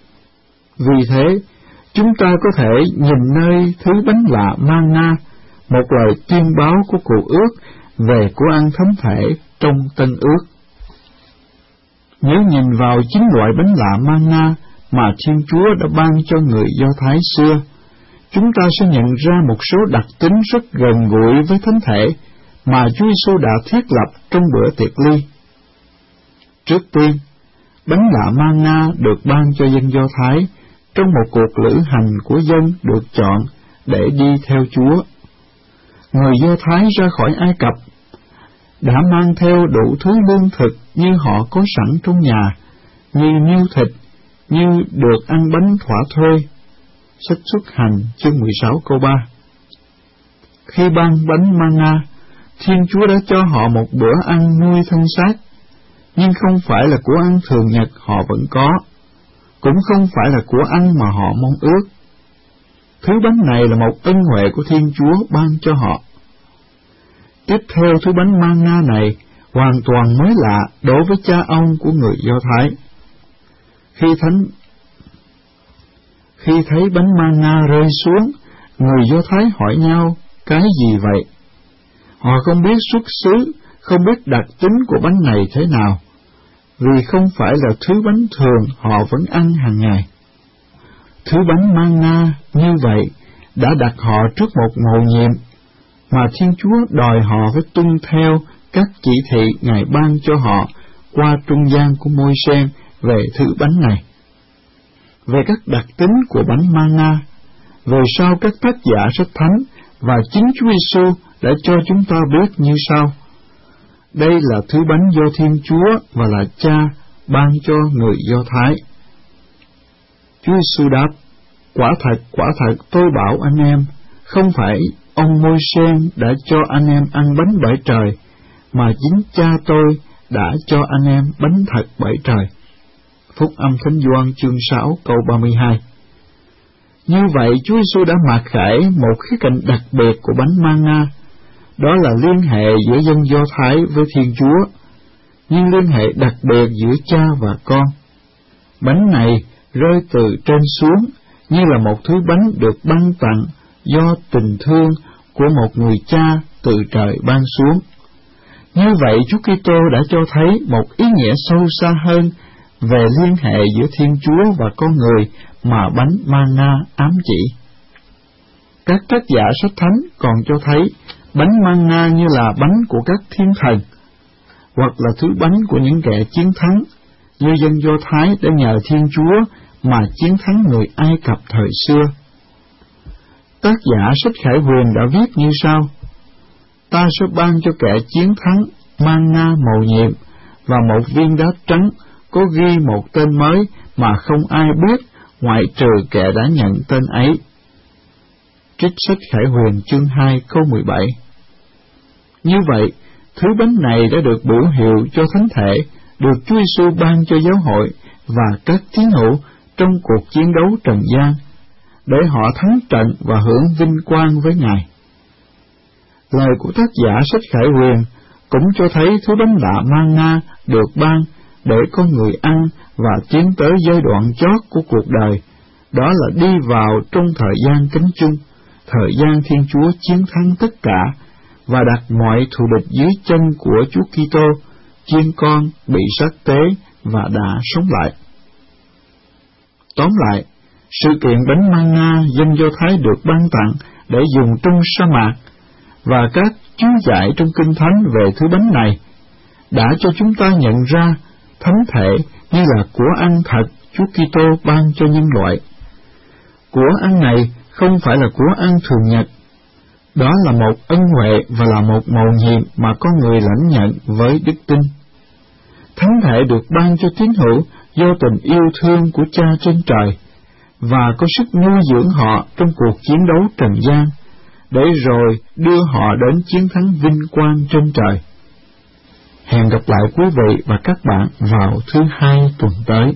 Vì thế, chúng ta có thể nhìn nơi thứ bánh lạ manna, một lời tuyên báo của Cựu Ước về của ăn thánh thể trong Tân Ước. Nếu nhìn vào chính loại bánh lạ manna mà Thiên Chúa đã ban cho người Do Thái xưa, chúng ta sẽ nhận ra một số đặc tính rất gần gũi với thánh thể mà Chúa Giêsu đã thiết lập trong bữa tiệc ly. Trước tiên, bánh lạ manna được ban cho dân Do Thái trong một cuộc lữ hành của dân được chọn để đi theo Chúa. Người Do Thái ra khỏi Ai Cập đã mang theo đủ thứ lương thực như họ có sẵn trong nhà, như niêu thịt, như được ăn bánh thỏa thuê. Sách Xuất Hành chương mười sáu câu ba. Khi ban bánh manna, Thiên Chúa đã cho họ một bữa ăn nuôi thân xác, nhưng không phải là của ăn thường nhật họ vẫn có, cũng không phải là của ăn mà họ mong ước. Thứ bánh này là một ân huệ của Thiên Chúa ban cho họ. Tiếp theo, thứ bánh manna này hoàn toàn mới lạ đối với cha ông của người Do Thái. Khi thánh Khi thấy bánh manna rơi xuống, người Do Thái hỏi nhau, cái gì vậy? Họ không biết xuất xứ, không biết đặc tính của bánh này thế nào, vì không phải là thứ bánh thường họ vẫn ăn hàng ngày. Thứ bánh manna như vậy đã đặt họ trước một ngộ nhiệm, mà Thiên Chúa đòi họ phải tuân theo các chỉ thị Ngài ban cho họ qua trung gian của Môi-se về thứ bánh này. Về các đặc tính của bánh manna, về sau các tác giả sách thánh và chính Chúa Giêsu đã cho chúng ta biết như sau. Đây là thứ bánh do Thiên Chúa và là Cha ban cho người Do Thái. Chúa Giêsu đáp: Quả thật, quả thật, tôi bảo anh em, không phải ông Môi-se đã cho anh em ăn bánh bởi trời, mà chính Cha tôi đã cho anh em bánh thật bởi trời. Phúc âm Thánh Gioan chương sáu câu ba mươi hai. Như vậy, Chúa Giêsu đã mặc khải một khía cạnh đặc biệt của bánh ma-na, đó là liên hệ giữa dân Do Thái với Thiên Chúa, nhưng liên hệ đặc biệt giữa Cha và Con. Bánh này rơi từ trên xuống, như là một thứ bánh được ban tặng do tình thương của một người Cha từ trời ban xuống. Như vậy, Chúa Kitô đã cho thấy một ý nghĩa sâu xa hơn về liên hệ giữa Thiên Chúa và con người mà bánh ma-na ám chỉ. Các tác giả sách thánh còn cho thấy bánh ma-na như là bánh của các thiên thần, hoặc là thứ bánh của những kẻ chiến thắng, như dân Do Thái đã nhờ Thiên Chúa mà chiến thắng người Ai Cập thời xưa. Tác giả sách Khải Huyền đã viết như sau: Ta sẽ ban cho kẻ chiến thắng ma-na màu nhiệm và một viên đá trắng có ghi một tên mới mà không ai biết ngoại trừ kẻ đã nhận tên ấy. Trích sách Khải Huyền chương hai câu mười bảy. Như vậy, thứ bánh này đã được biểu hiệu cho thánh thể, được Chúa Giêsu ban cho giáo hội và các tín hữu trong cuộc chiến đấu trần gian, để họ thắng trận và hưởng vinh quang với Ngài. Lời của tác giả sách Khải Huyền cũng cho thấy thứ bánh lạ ma-na được ban để con người ăn và tiến tới giai đoạn chót của cuộc đời, đó là đi vào trong thời gian cánh chung, thời gian Thiên Chúa chiến thắng tất cả và đặt mọi thù địch dưới chân của Chúa Kitô, chiên con bị sát tế và đã sống lại. Tóm lại, sự kiện bánh ma-na dân Do Thái được ban tặng để dùng trong sa mạc và các chú giải trong Kinh Thánh về thứ bánh này đã cho chúng ta nhận ra thánh thể như là của ăn thật Chúa Kitô ban cho nhân loại. Của ăn này không phải là của ăn thường nhật, đó là một ân huệ và là một mầu nhiệm mà con người lãnh nhận với đức tin. Thánh thể được ban cho tín hữu do tình yêu thương của Cha trên trời, và có sức nuôi dưỡng họ trong cuộc chiến đấu trần gian, để rồi đưa họ đến chiến thắng vinh quang trên trời. Hẹn gặp lại quý vị và các bạn vào thứ hai tuần tới.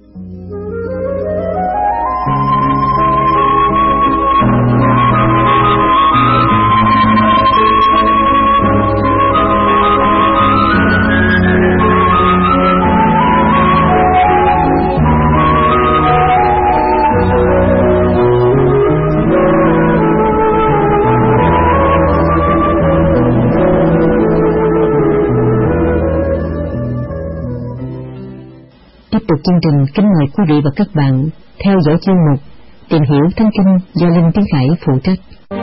Tục chương trình, kính mời quý vị và các bạn theo dõi chuyên mục Tìm hiểu Thánh Kinh do Linh Tiến Khải phụ trách.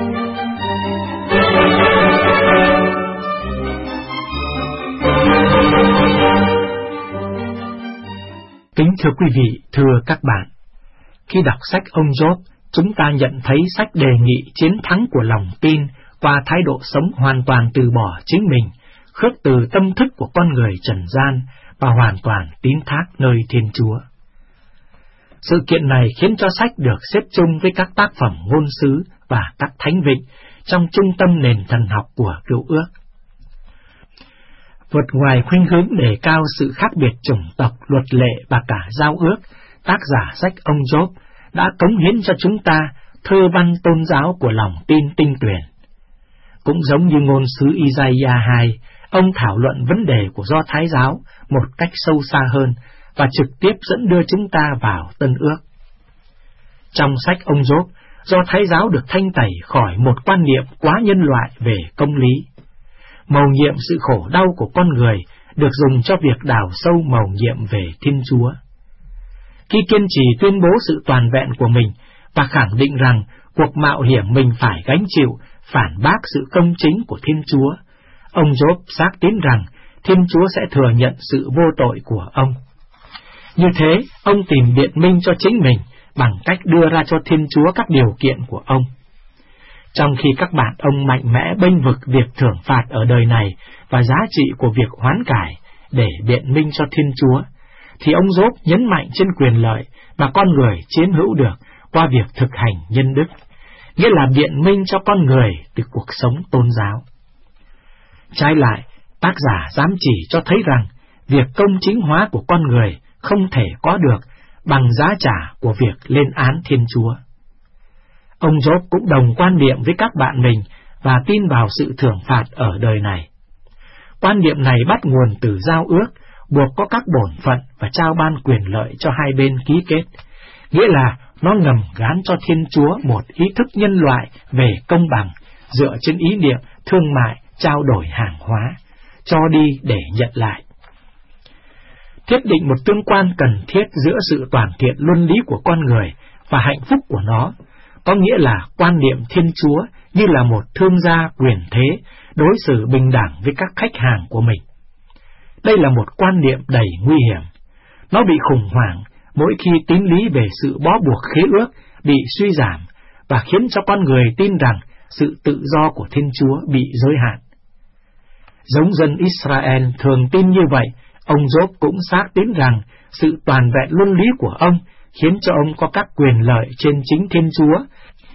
Kính thưa quý vị, thưa các bạn, khi đọc sách ông Gióp, chúng ta nhận thấy sách đề nghị chiến thắng của lòng tin qua thái độ sống hoàn toàn từ bỏ chính mình, khước từ tâm thức của con người trần gian và hoàn toàn tín thác nơi Thiên Chúa. Sự kiện này khiến cho sách được xếp chung với các tác phẩm ngôn sứ và các thánh vịnh trong trung tâm nền thần học của Cựu Ước. Vượt ngoài khuynh hướng đề cao sự khác biệt chủng tộc, luật lệ và cả giao ước, tác giả sách ông Gióp đã cống hiến cho chúng ta thơ văn tôn giáo của lòng tin tinh tuyền. Cũng giống như ngôn sứ Isaiah hai, ông thảo luận vấn đề của Do Thái giáo một cách sâu xa hơn và trực tiếp dẫn đưa chúng ta vào Tân Ước. Trong sách ông Gióp, Do Thái giáo được thanh tẩy khỏi một quan niệm quá nhân loại về công lý. Mầu nhiệm sự khổ đau của con người được dùng cho việc đào sâu mầu nhiệm về Thiên Chúa. Khi kiên trì tuyên bố sự toàn vẹn của mình và khẳng định rằng cuộc mạo hiểm mình phải gánh chịu phản bác sự công chính của Thiên Chúa, ông Gióp xác tín rằng Thiên Chúa sẽ thừa nhận sự vô tội của ông. Như thế, ông tìm biện minh cho chính mình bằng cách đưa ra cho Thiên Chúa các điều kiện của ông. trong khi các bạn ông mạnh mẽ bênh vực việc thưởng phạt ở đời này và giá trị của việc hoán cải để biện minh cho Thiên Chúa, thì ông Gióp nhấn mạnh trên quyền lợi mà con người chiếm hữu được qua việc thực hành nhân đức, nghĩa là biện minh cho con người từ cuộc sống tôn giáo. Trái lại, tác giả dám chỉ cho thấy rằng việc công chính hóa của con người không thể có được bằng giá trả của việc lên án Thiên Chúa. Ông Gióp cũng đồng quan điểm với các bạn mình và tin vào sự thưởng phạt ở đời này. Quan điểm này bắt nguồn từ giao ước, buộc có các bổn phận và trao ban quyền lợi cho hai bên ký kết, nghĩa là nó ngầm gán cho Thiên Chúa một ý thức nhân loại về công bằng dựa trên ý niệm thương mại, trao đổi hàng hóa, cho đi để nhận lại. Thiết định một tương quan cần thiết giữa sự toàn thiện luân lý của con người và hạnh phúc của nó, có nghĩa là quan niệm Thiên Chúa như là một thương gia quyền thế đối xử bình đẳng với các khách hàng của mình. Đây là một quan niệm đầy nguy hiểm. Nó bị khủng hoảng mỗi khi tín lý về sự bó buộc khế ước bị suy giảm và khiến cho con người tin rằng sự tự do của Thiên Chúa bị giới hạn. Giống dân Israel thường tin như vậy, ông Gióp cũng xác tín rằng sự toàn vẹn luân lý của ông khiến cho ông có các quyền lợi trên chính Thiên Chúa,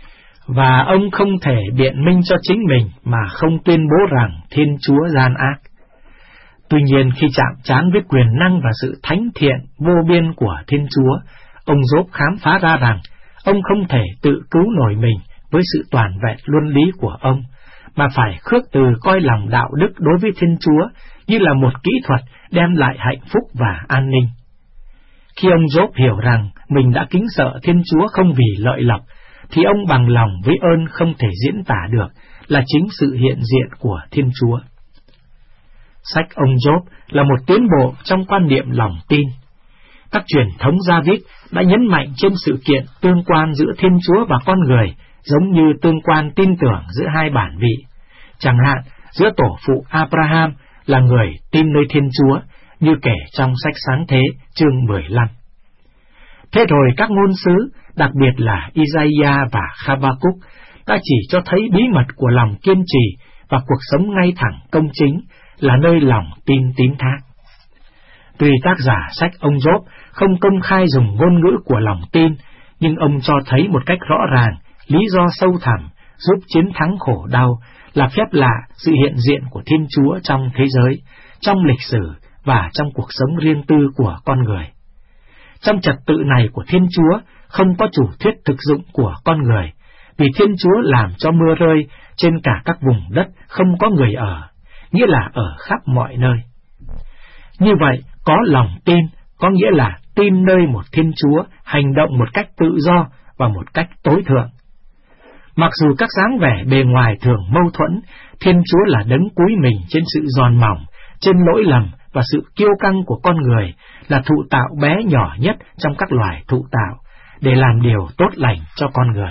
và ông không thể biện minh cho chính mình mà không tuyên bố rằng Thiên Chúa gian ác. Tuy nhiên, khi chạm trán với quyền năng và sự thánh thiện vô biên của Thiên Chúa, ông Gióp khám phá ra rằng ông không thể tự cứu nổi mình với sự toàn vẹn luân lý của ông, mà phải khước từ coi lòng đạo đức đối với Thiên Chúa như là một kỹ thuật đem lại hạnh phúc và an ninh. Khi ông Gióp hiểu rằng mình đã kính sợ Thiên Chúa không vì lợi lộc, thì ông bằng lòng với ơn không thể diễn tả được là chính sự hiện diện của Thiên Chúa. Sách ông Gióp là một tiến bộ trong quan niệm lòng tin. Các truyền thống Gia-víc đã nhấn mạnh trên sự kiện tương quan giữa Thiên Chúa và con người, giống như tương quan tin tưởng giữa hai bản vị. Chẳng hạn, giữa tổ phụ Abraham là người tin nơi Thiên Chúa, như kể trong sách Sáng Thế chương mười lăm. Thế rồi các ngôn sứ, đặc biệt là Isaiah và Habakkuk, đã chỉ cho thấy bí mật của lòng kiên trì và cuộc sống ngay thẳng công chính là nơi lòng tin tín thác. Tuy tác giả sách ông Gióp không công khai dùng ngôn ngữ của lòng tin, nhưng ông cho thấy một cách rõ ràng lý do sâu thẳm giúp chiến thắng khổ đau là phép lạ sự hiện diện của Thiên Chúa trong thế giới, trong lịch sử và trong cuộc sống riêng tư của con người. Trong trật tự này của Thiên Chúa không có chủ thuyết thực dụng của con người, vì Thiên Chúa làm cho mưa rơi trên cả các vùng đất không có người ở, nghĩa là ở khắp mọi nơi. Như vậy, có lòng tin có nghĩa là tin nơi một Thiên Chúa hành động một cách tự do và một cách tối thượng. Mặc dù các dáng vẻ bề ngoài thường mâu thuẫn, Thiên Chúa là đấng cúi mình trên sự giòn mỏng, trên lỗi lầm và sự kiêu căng của con người, là thụ tạo bé nhỏ nhất trong các loài thụ tạo, để làm điều tốt lành cho con người.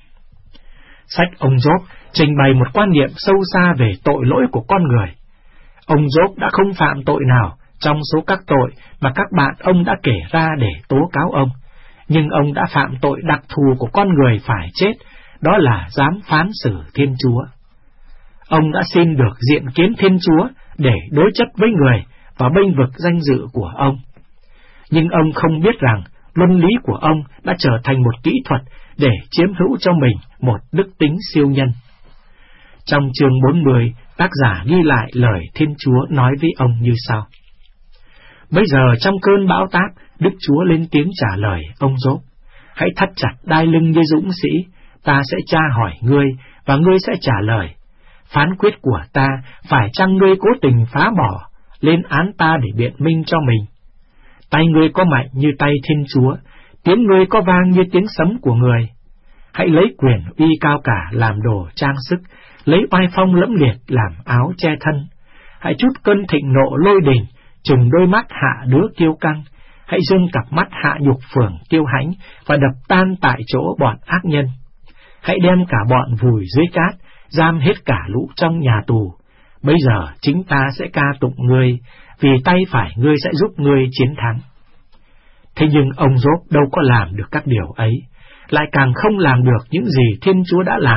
Sách ông Gióp trình bày một quan niệm sâu xa về tội lỗi của con người. Ông Gióp đã không phạm tội nào trong số các tội mà các bạn ông đã kể ra để tố cáo ông, nhưng ông đã phạm tội đặc thù của con người phải chết, đó là dám phán xử Thiên Chúa. Ông đã xin được diện kiến Thiên Chúa để đối chất với người và bênh vực danh dự của ông. Nhưng ông không biết rằng luân lý của ông đã trở thành một kỹ thuật để chiếm hữu cho mình một đức tính siêu nhân. Trong chương bốn mươi, tác giả ghi lại lời Thiên Chúa nói với ông như sau. Bây giờ trong cơn bão táp, Đức Chúa lên tiếng trả lời ông Gióp: hãy thắt chặt đai lưng như dũng sĩ, ta sẽ tra hỏi ngươi, và ngươi sẽ trả lời. Phán quyết của ta, phải chăng ngươi cố tình phá bỏ, lên án ta để biện minh cho mình? Tay ngươi có mạnh như tay Thiên Chúa, tiếng ngươi có vang như tiếng sấm của người. Hãy lấy quyền uy cao cả làm đồ trang sức, lấy oai phong lẫm liệt làm áo che thân. Hãy trút cơn thịnh nộ lôi đình, trùng đôi mắt hạ đứa kiêu căng. Hãy dâng cặp mắt hạ nhục phường kiêu hãnh, và đập tan tại chỗ bọn ác nhân. Hãy đem cả bọn vùi dưới cát, giam hết cả lũ trong nhà tù. Bây giờ chính ta sẽ ca tụng ngươi, vì tay phải ngươi sẽ giúp ngươi chiến thắng. Thế nhưng ông Gióp đâu có làm được các điều ấy, lại càng không làm được những gì Thiên Chúa đã làm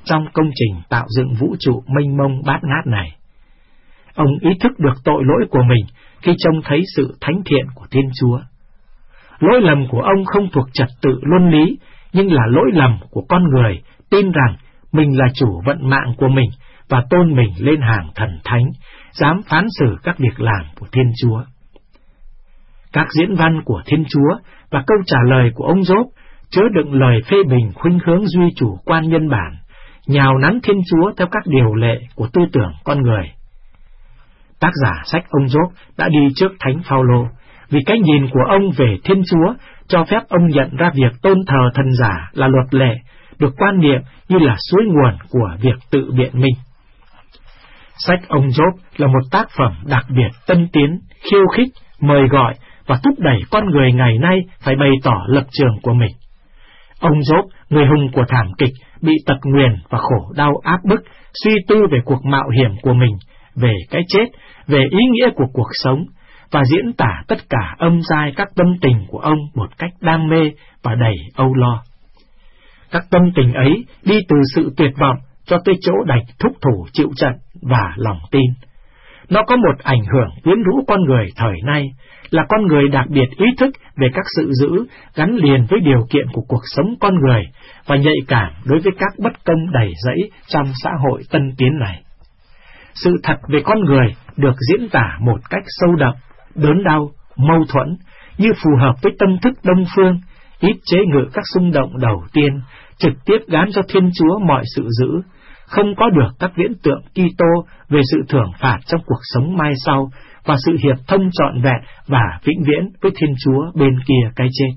trong công trình tạo dựng vũ trụ mênh mông bát ngát này. Ông ý thức được tội lỗi của mình khi trông thấy sự thánh thiện của Thiên Chúa. Lỗi lầm của ông không thuộc trật tự luân lý, nhưng là lỗi lầm của con người tin rằng mình là chủ vận mạng của mình và tôn mình lên hàng thần thánh, dám phán xử các việc làm của Thiên Chúa. Các diễn văn của Thiên Chúa và câu trả lời của ông Gióp chứa đựng lời phê bình khuynh hướng duy chủ quan nhân bản, nhào nắn Thiên Chúa theo các điều lệ của tư tưởng con người. Tác giả sách ông Gióp đã đi trước Thánh Phaolô, vì cái nhìn của ông về Thiên Chúa cho phép ông nhận ra việc tôn thờ thần giả là luật lệ, được quan niệm như là suối nguồn của việc tự biện minh. Sách ông Gióp là một tác phẩm đặc biệt tân tiến, khiêu khích, mời gọi và thúc đẩy con người ngày nay phải bày tỏ lập trường của mình. Ông Gióp, người hùng của thảm kịch, bị tật nguyền và khổ đau áp bức, suy tư về cuộc mạo hiểm của mình, về cái chết, về ý nghĩa của cuộc sống, và diễn tả tất cả âm dai các tâm tình của ông một cách đam mê và đầy âu lo. Các tâm tình ấy đi từ sự tuyệt vọng cho tới chỗ đành thúc thủ chịu trận và lòng tin. Nó có một ảnh hưởng quyến rũ con người thời nay, là con người đặc biệt ý thức về các sự dữ gắn liền với điều kiện của cuộc sống con người và nhạy cảm đối với các bất công đầy rẫy trong xã hội tân tiến này. Sự thật về con người được diễn tả một cách sâu đậm, đớn đau, mâu thuẫn, như phù hợp với tâm thức Đông phương, ít chế ngự các xung động đầu tiên, trực tiếp gán cho Thiên Chúa mọi sự dữ, không có được các viễn tượng Kitô về sự thưởng phạt trong cuộc sống mai sau và sự hiệp thông trọn vẹn và vĩnh viễn với Thiên Chúa bên kia cái chết.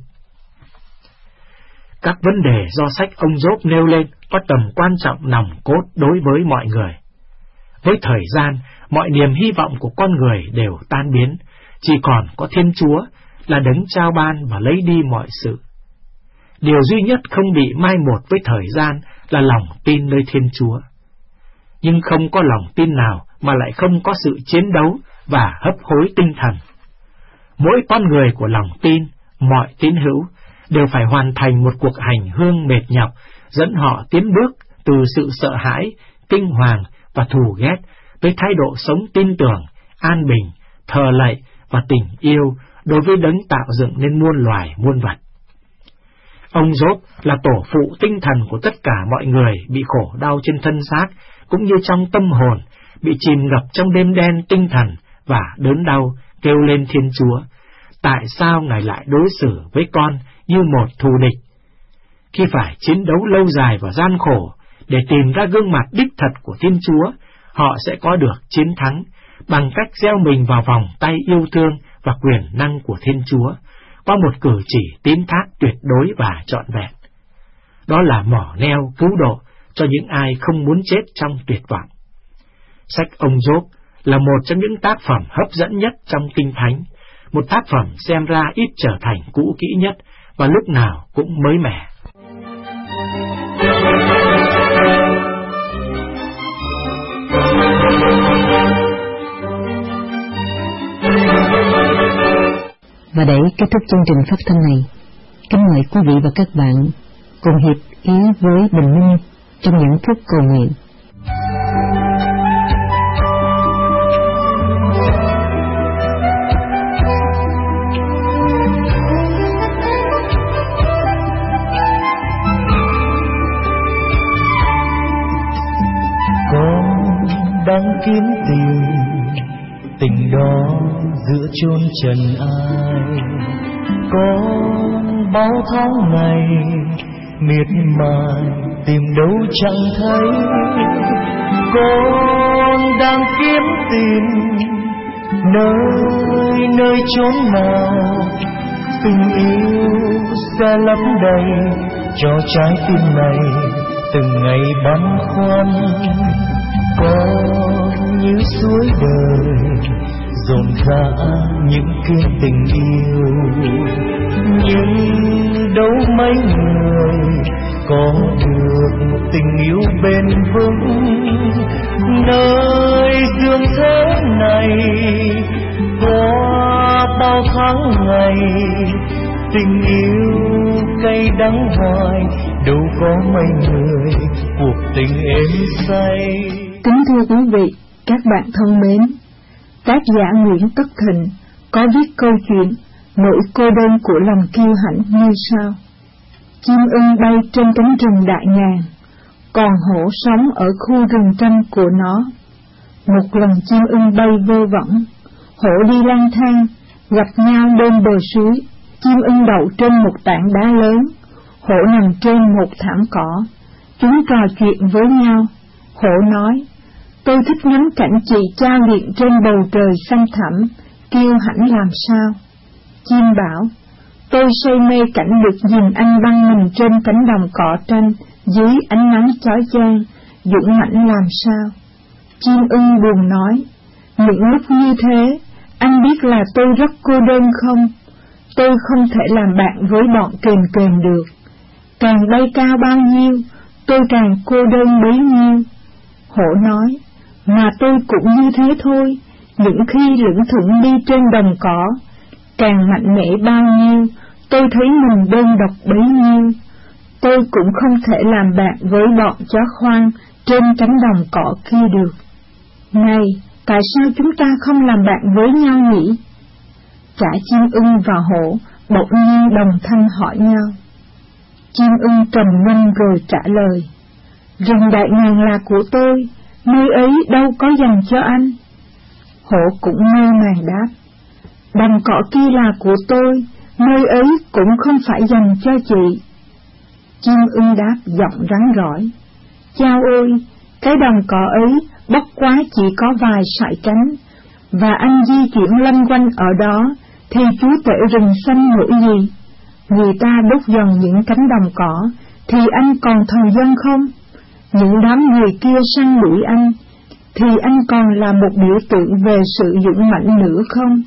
Các vấn đề do sách ông Gióp nêu lên có tầm quan trọng nòng cốt đối với mọi người. Với thời gian, mọi niềm hy vọng của con người đều tan biến, chỉ còn có Thiên Chúa là đấng trao ban và lấy đi mọi sự. Điều duy nhất không bị mai một với thời gian là lòng tin nơi Thiên Chúa. Nhưng không có lòng tin nào mà lại không có sự chiến đấu và hấp hối tinh thần. Mỗi con người của lòng tin, mọi tín hữu, đều phải hoàn thành một cuộc hành hương mệt nhọc, dẫn họ tiến bước từ sự sợ hãi, kinh hoàng và thù ghét tới thái độ sống tin tưởng, an bình, thờ lạy và tình yêu đối với đấng tạo dựng nên muôn loài muôn vật. Ông Gióp là tổ phụ tinh thần của tất cả mọi người bị khổ đau trên thân xác, cũng như trong tâm hồn, bị chìm ngập trong đêm đen tinh thần và đớn đau, kêu lên Thiên Chúa: tại sao Ngài lại đối xử với con như một thù địch? Khi phải chiến đấu lâu dài và gian khổ để tìm ra gương mặt đích thật của Thiên Chúa, họ sẽ có được chiến thắng bằng cách gieo mình vào vòng tay yêu thương và quyền năng của Thiên Chúa, qua một cử chỉ tín thác tuyệt đối và trọn vẹn. Đó là mỏ neo cứu độ cho những ai không muốn chết trong tuyệt vọng. Sách ông Gióp là một trong những tác phẩm hấp dẫn nhất trong Kinh Thánh, một tác phẩm xem ra ít trở thành cũ kỹ nhất và lúc nào cũng mới mẻ. Và để kết thúc chương trình phát thanh này, kính mời quý vị và các bạn cùng hiệp ý với Bình Minh trong những phút cầu nguyện. Con đang kiếm tìm tình đó giữa chốn trần ai, con bao tháng ngày miệt mài tìm đâu chẳng thấy. Con đang kiếm tìm nơi nơi chốn nào tình yêu sẽ lấp đầy cho trái tim này từng ngày băn khoăn. Con như suối đời dồn ra những kiên tình yêu, nhưng đâu mấy người có được tình yêu bền vững. Nơi dương thế này qua bao tháng ngày tình yêu cay đắng hoài, đâu có mấy người cuộc tình êm say. Kính thưa quý vị, các bạn thân mến, tác giả Nguyễn Tất Thịnh có viết câu chuyện Nỗi cô đơn của lòng kiêu hãnh như sau. Chim ưng bay trên cánh rừng đại ngàn, còn hổ sống ở khu rừng tranh của nó. Một lần chim ưng bay vô vọng, hổ đi lang thang, gặp nhau bên bờ suối. Chim ưng đậu trên một tảng đá lớn, hổ nằm trên một thảm cỏ. Chúng trò chuyện với nhau. Hổ nói, tôi thích ngắm cảnh chị trao luyện trên bầu trời xanh thẳm, kiêu hãnh làm sao. Chim bảo, tôi say mê cảnh được nhìn anh băng mình trên cánh đồng cỏ tranh, dưới ánh nắng chói chang, dũng mãnh làm sao. Chim ưng buồn nói, những lúc như thế, anh biết là tôi rất cô đơn không? Tôi không thể làm bạn với bọn kền kền được. Càng bay cao bao nhiêu, tôi càng cô đơn bấy nhiêu. Hổ nói, mà tôi cũng như thế thôi, những khi lững thững đi trên đồng cỏ, càng mạnh mẽ bao nhiêu, tôi thấy mình đơn độc bấy nhiêu. Tôi cũng không thể làm bạn với bọn chó khoan trên cánh đồng cỏ kia được. Này, tại sao chúng ta không làm bạn với nhau nhỉ? Cả chim ưng và hổ bỗng nhiên đồng thanh hỏi nhau. Chim ưng trầm ngâm rồi trả lời, rừng đại ngàn là của tôi, nơi ấy đâu có dành cho anh. Hổ cũng mơ màng đáp, đồng cỏ kia là của tôi, nơi ấy cũng không phải dành cho chị. Chim ưng đáp giọng rắn rỏi, chao ơi, cái đồng cỏ ấy bất quá chỉ có vài sải cánh, và anh di chuyển lanh quanh ở đó, thì chúa tể rừng xanh nổi gì? Người ta đốt dần những cánh đồng cỏ, thì anh còn thần dân không? Những đám người kia săn đuổi anh, thì anh còn là một biểu tượng về sự dũng mãnh nữa không?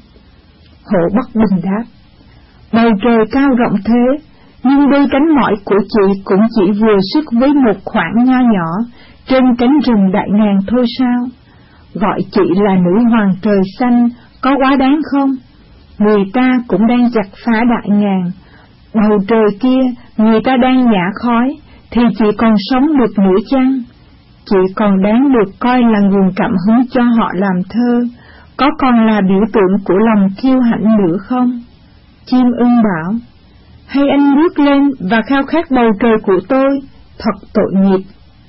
Hổ bất bình đáp, bầu trời cao rộng thế, nhưng đôi cánh mỏi của chị cũng chỉ vừa sức với một khoảng nho nhỏ trên cánh rừng đại ngàn thôi sao? Gọi chị là nữ hoàng trời xanh có quá đáng không? Người ta cũng đang chặt phá đại ngàn, bầu trời kia người ta đang nhả khói, thì chị còn sống được nữa chăng? Chị còn đáng được coi là nguồn cảm hứng cho họ làm thơ, có còn là biểu tượng của lòng kiêu hãnh nữa không? Chim ưng bảo, hay anh bước lên và khao khát bầu trời của tôi, thật tội nghiệp.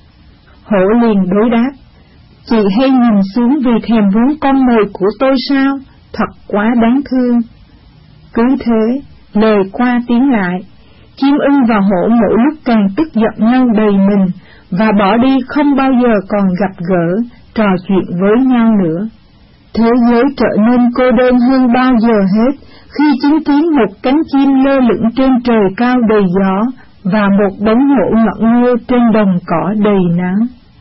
Hổ liền đối đáp, chị hay nhìn xuống vì thèm muốn con mồi của tôi sao, thật quá đáng thương. Cứ thế, lời qua tiếng lại, chim ưng và hổ mỗi lúc càng tức giận nhau đầy mình, và bỏ đi không bao giờ còn gặp gỡ, trò chuyện với nhau nữa. Thế giới trở nên cô đơn hơn bao giờ hết, khi chứng kiến một cánh chim lơ lửng trên trời cao đầy gió, và một bóng hổ ngẩn ngơ trên đồng cỏ đầy nắng.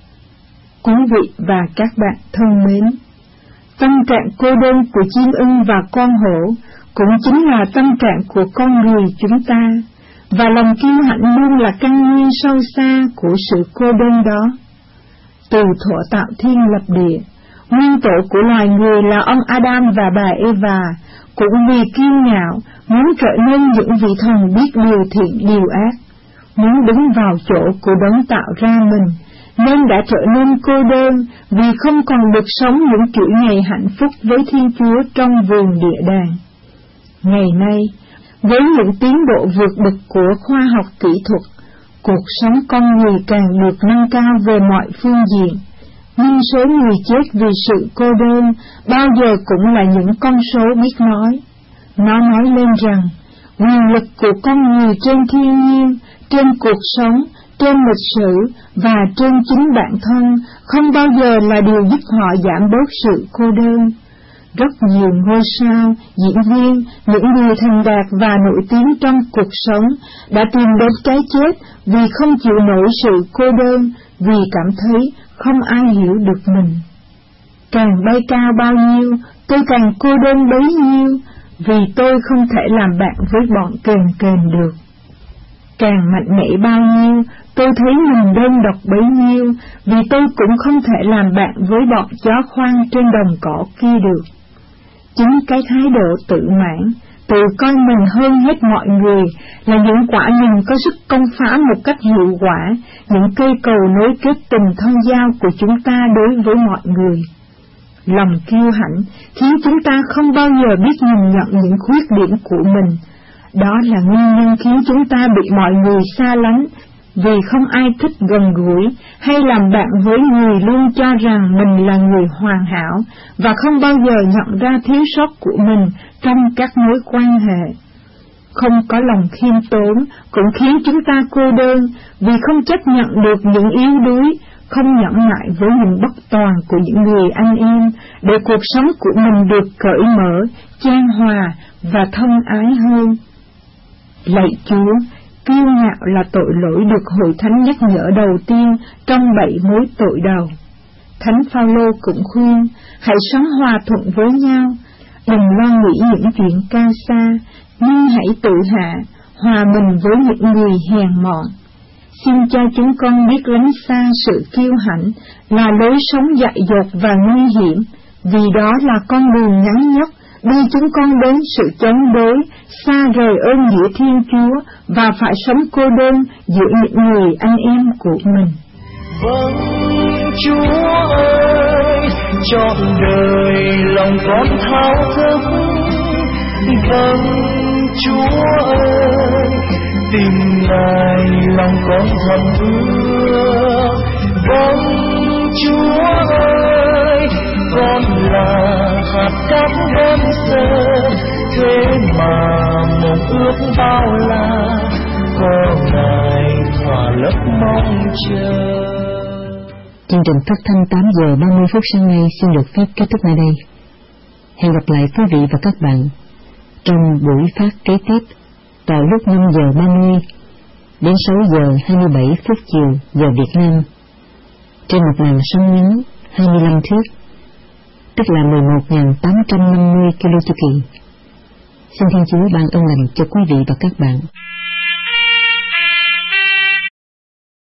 Quý vị và các bạn thân mến, tâm trạng cô đơn của chim ưng và con hổ cũng chính là tâm trạng của con người chúng ta, và lòng kiêu hãnh luôn là căn nguyên sâu xa của sự cô đơn đó. Từ thuở tạo thiên lập địa, nguyên tổ của loài người là ông Adam và bà Eva cũng vì kiêu ngạo muốn trở nên những vị thần biết điều thiện điều ác, muốn đứng vào chỗ của đấng tạo ra mình, nên đã trở nên cô đơn vì không còn được sống những kiểu ngày hạnh phúc với Thiên Chúa trong vườn địa đàng. Ngày nay, với những tiến bộ vượt bậc của khoa học kỹ thuật, cuộc sống con người càng được nâng cao về mọi phương diện, nhưng số người chết vì sự cô đơn bao giờ cũng là những con số biết nói. Nó nói lên rằng, quyền lực của con người trên thiên nhiên, trên cuộc sống, trên lịch sử và trên chính bản thân không bao giờ là điều giúp họ giảm bớt sự cô đơn. Rất nhiều ngôi sao, diễn viên, những người thành đạt và nổi tiếng trong cuộc sống đã tìm đến cái chết vì không chịu nổi sự cô đơn, vì cảm thấy không ai hiểu được mình. Càng bay cao bao nhiêu, tôi càng cô đơn bấy nhiêu, vì tôi không thể làm bạn với bọn kền kền được. Càng mạnh mẽ bao nhiêu, tôi thấy mình đơn độc bấy nhiêu, vì tôi cũng không thể làm bạn với bọn chó khoan trên đồng cỏ kia được. Chính cái thái độ tự mãn, tự coi mình hơn hết mọi người, là những quả nhân có sức công phá một cách hiệu quả, những cây cầu nối kết tình thông giao của chúng ta đối với mọi người. Lòng kiêu hãnh khiến chúng ta không bao giờ biết nhìn nhận những khuyết điểm của mình. Đó là nguyên nhân khiến chúng ta bị mọi người xa lánh, vì không ai thích gần gũi hay làm bạn với người luôn cho rằng mình là người hoàn hảo và không bao giờ nhận ra thiếu sót của mình trong các mối quan hệ. Không có lòng khiêm tốn cũng khiến chúng ta cô đơn, vì không chấp nhận được những yếu đuối, không nhẫn nại với những bất toàn của những người anh em, để cuộc sống của mình được cởi mở, chan hòa và thông ái hơn. Lạy Chúa, kiêu ngạo là tội lỗi được Hội Thánh nhắc nhở đầu tiên trong bảy mối tội đầu. Thánh Phaolô cũng khuyên, hãy sống hòa thuận với nhau, đừng lo nghĩ những chuyện cao xa, nhưng hãy tự hạ, hòa mình với những người hèn mọn. Xin cho chúng con biết lánh xa sự kiêu hãnh, là lối sống dại dột và nguy hiểm, vì đó là con đường ngắn nhất đưa chúng con đến sự chống đối, xa rời ơn nghĩa Thiên Chúa và phải sống cô đơn giữa những người anh em của mình. Vâng Chúa ơi, trọn đời lòng con thao thức. Vâng Chúa ơi, tìm Ngài lòng con thầm ước. Vâng Chúa ơi, con là hạt cát đơn sơ, thế mà mộng ước bao la, có Ngài hòa lấp mong chờ. Chương trình phát thanh tám giờ ba mươi phút sáng nay xin được phép kết thúc tại đây. Hẹn gặp lại quý vị và các bạn trong buổi phát kế tiếp vào lúc năm giờ ba mươi đến sáu giờ hai mươi bảy phút chiều giờ Việt Nam, trên một làn sóng ngắn hai mươi lăm thước, tức là mười một nghìn tám trăm năm mươi ki lô chu kỳ. Xin Thiên Chúa ban ơn lành cho quý vị và các bạn.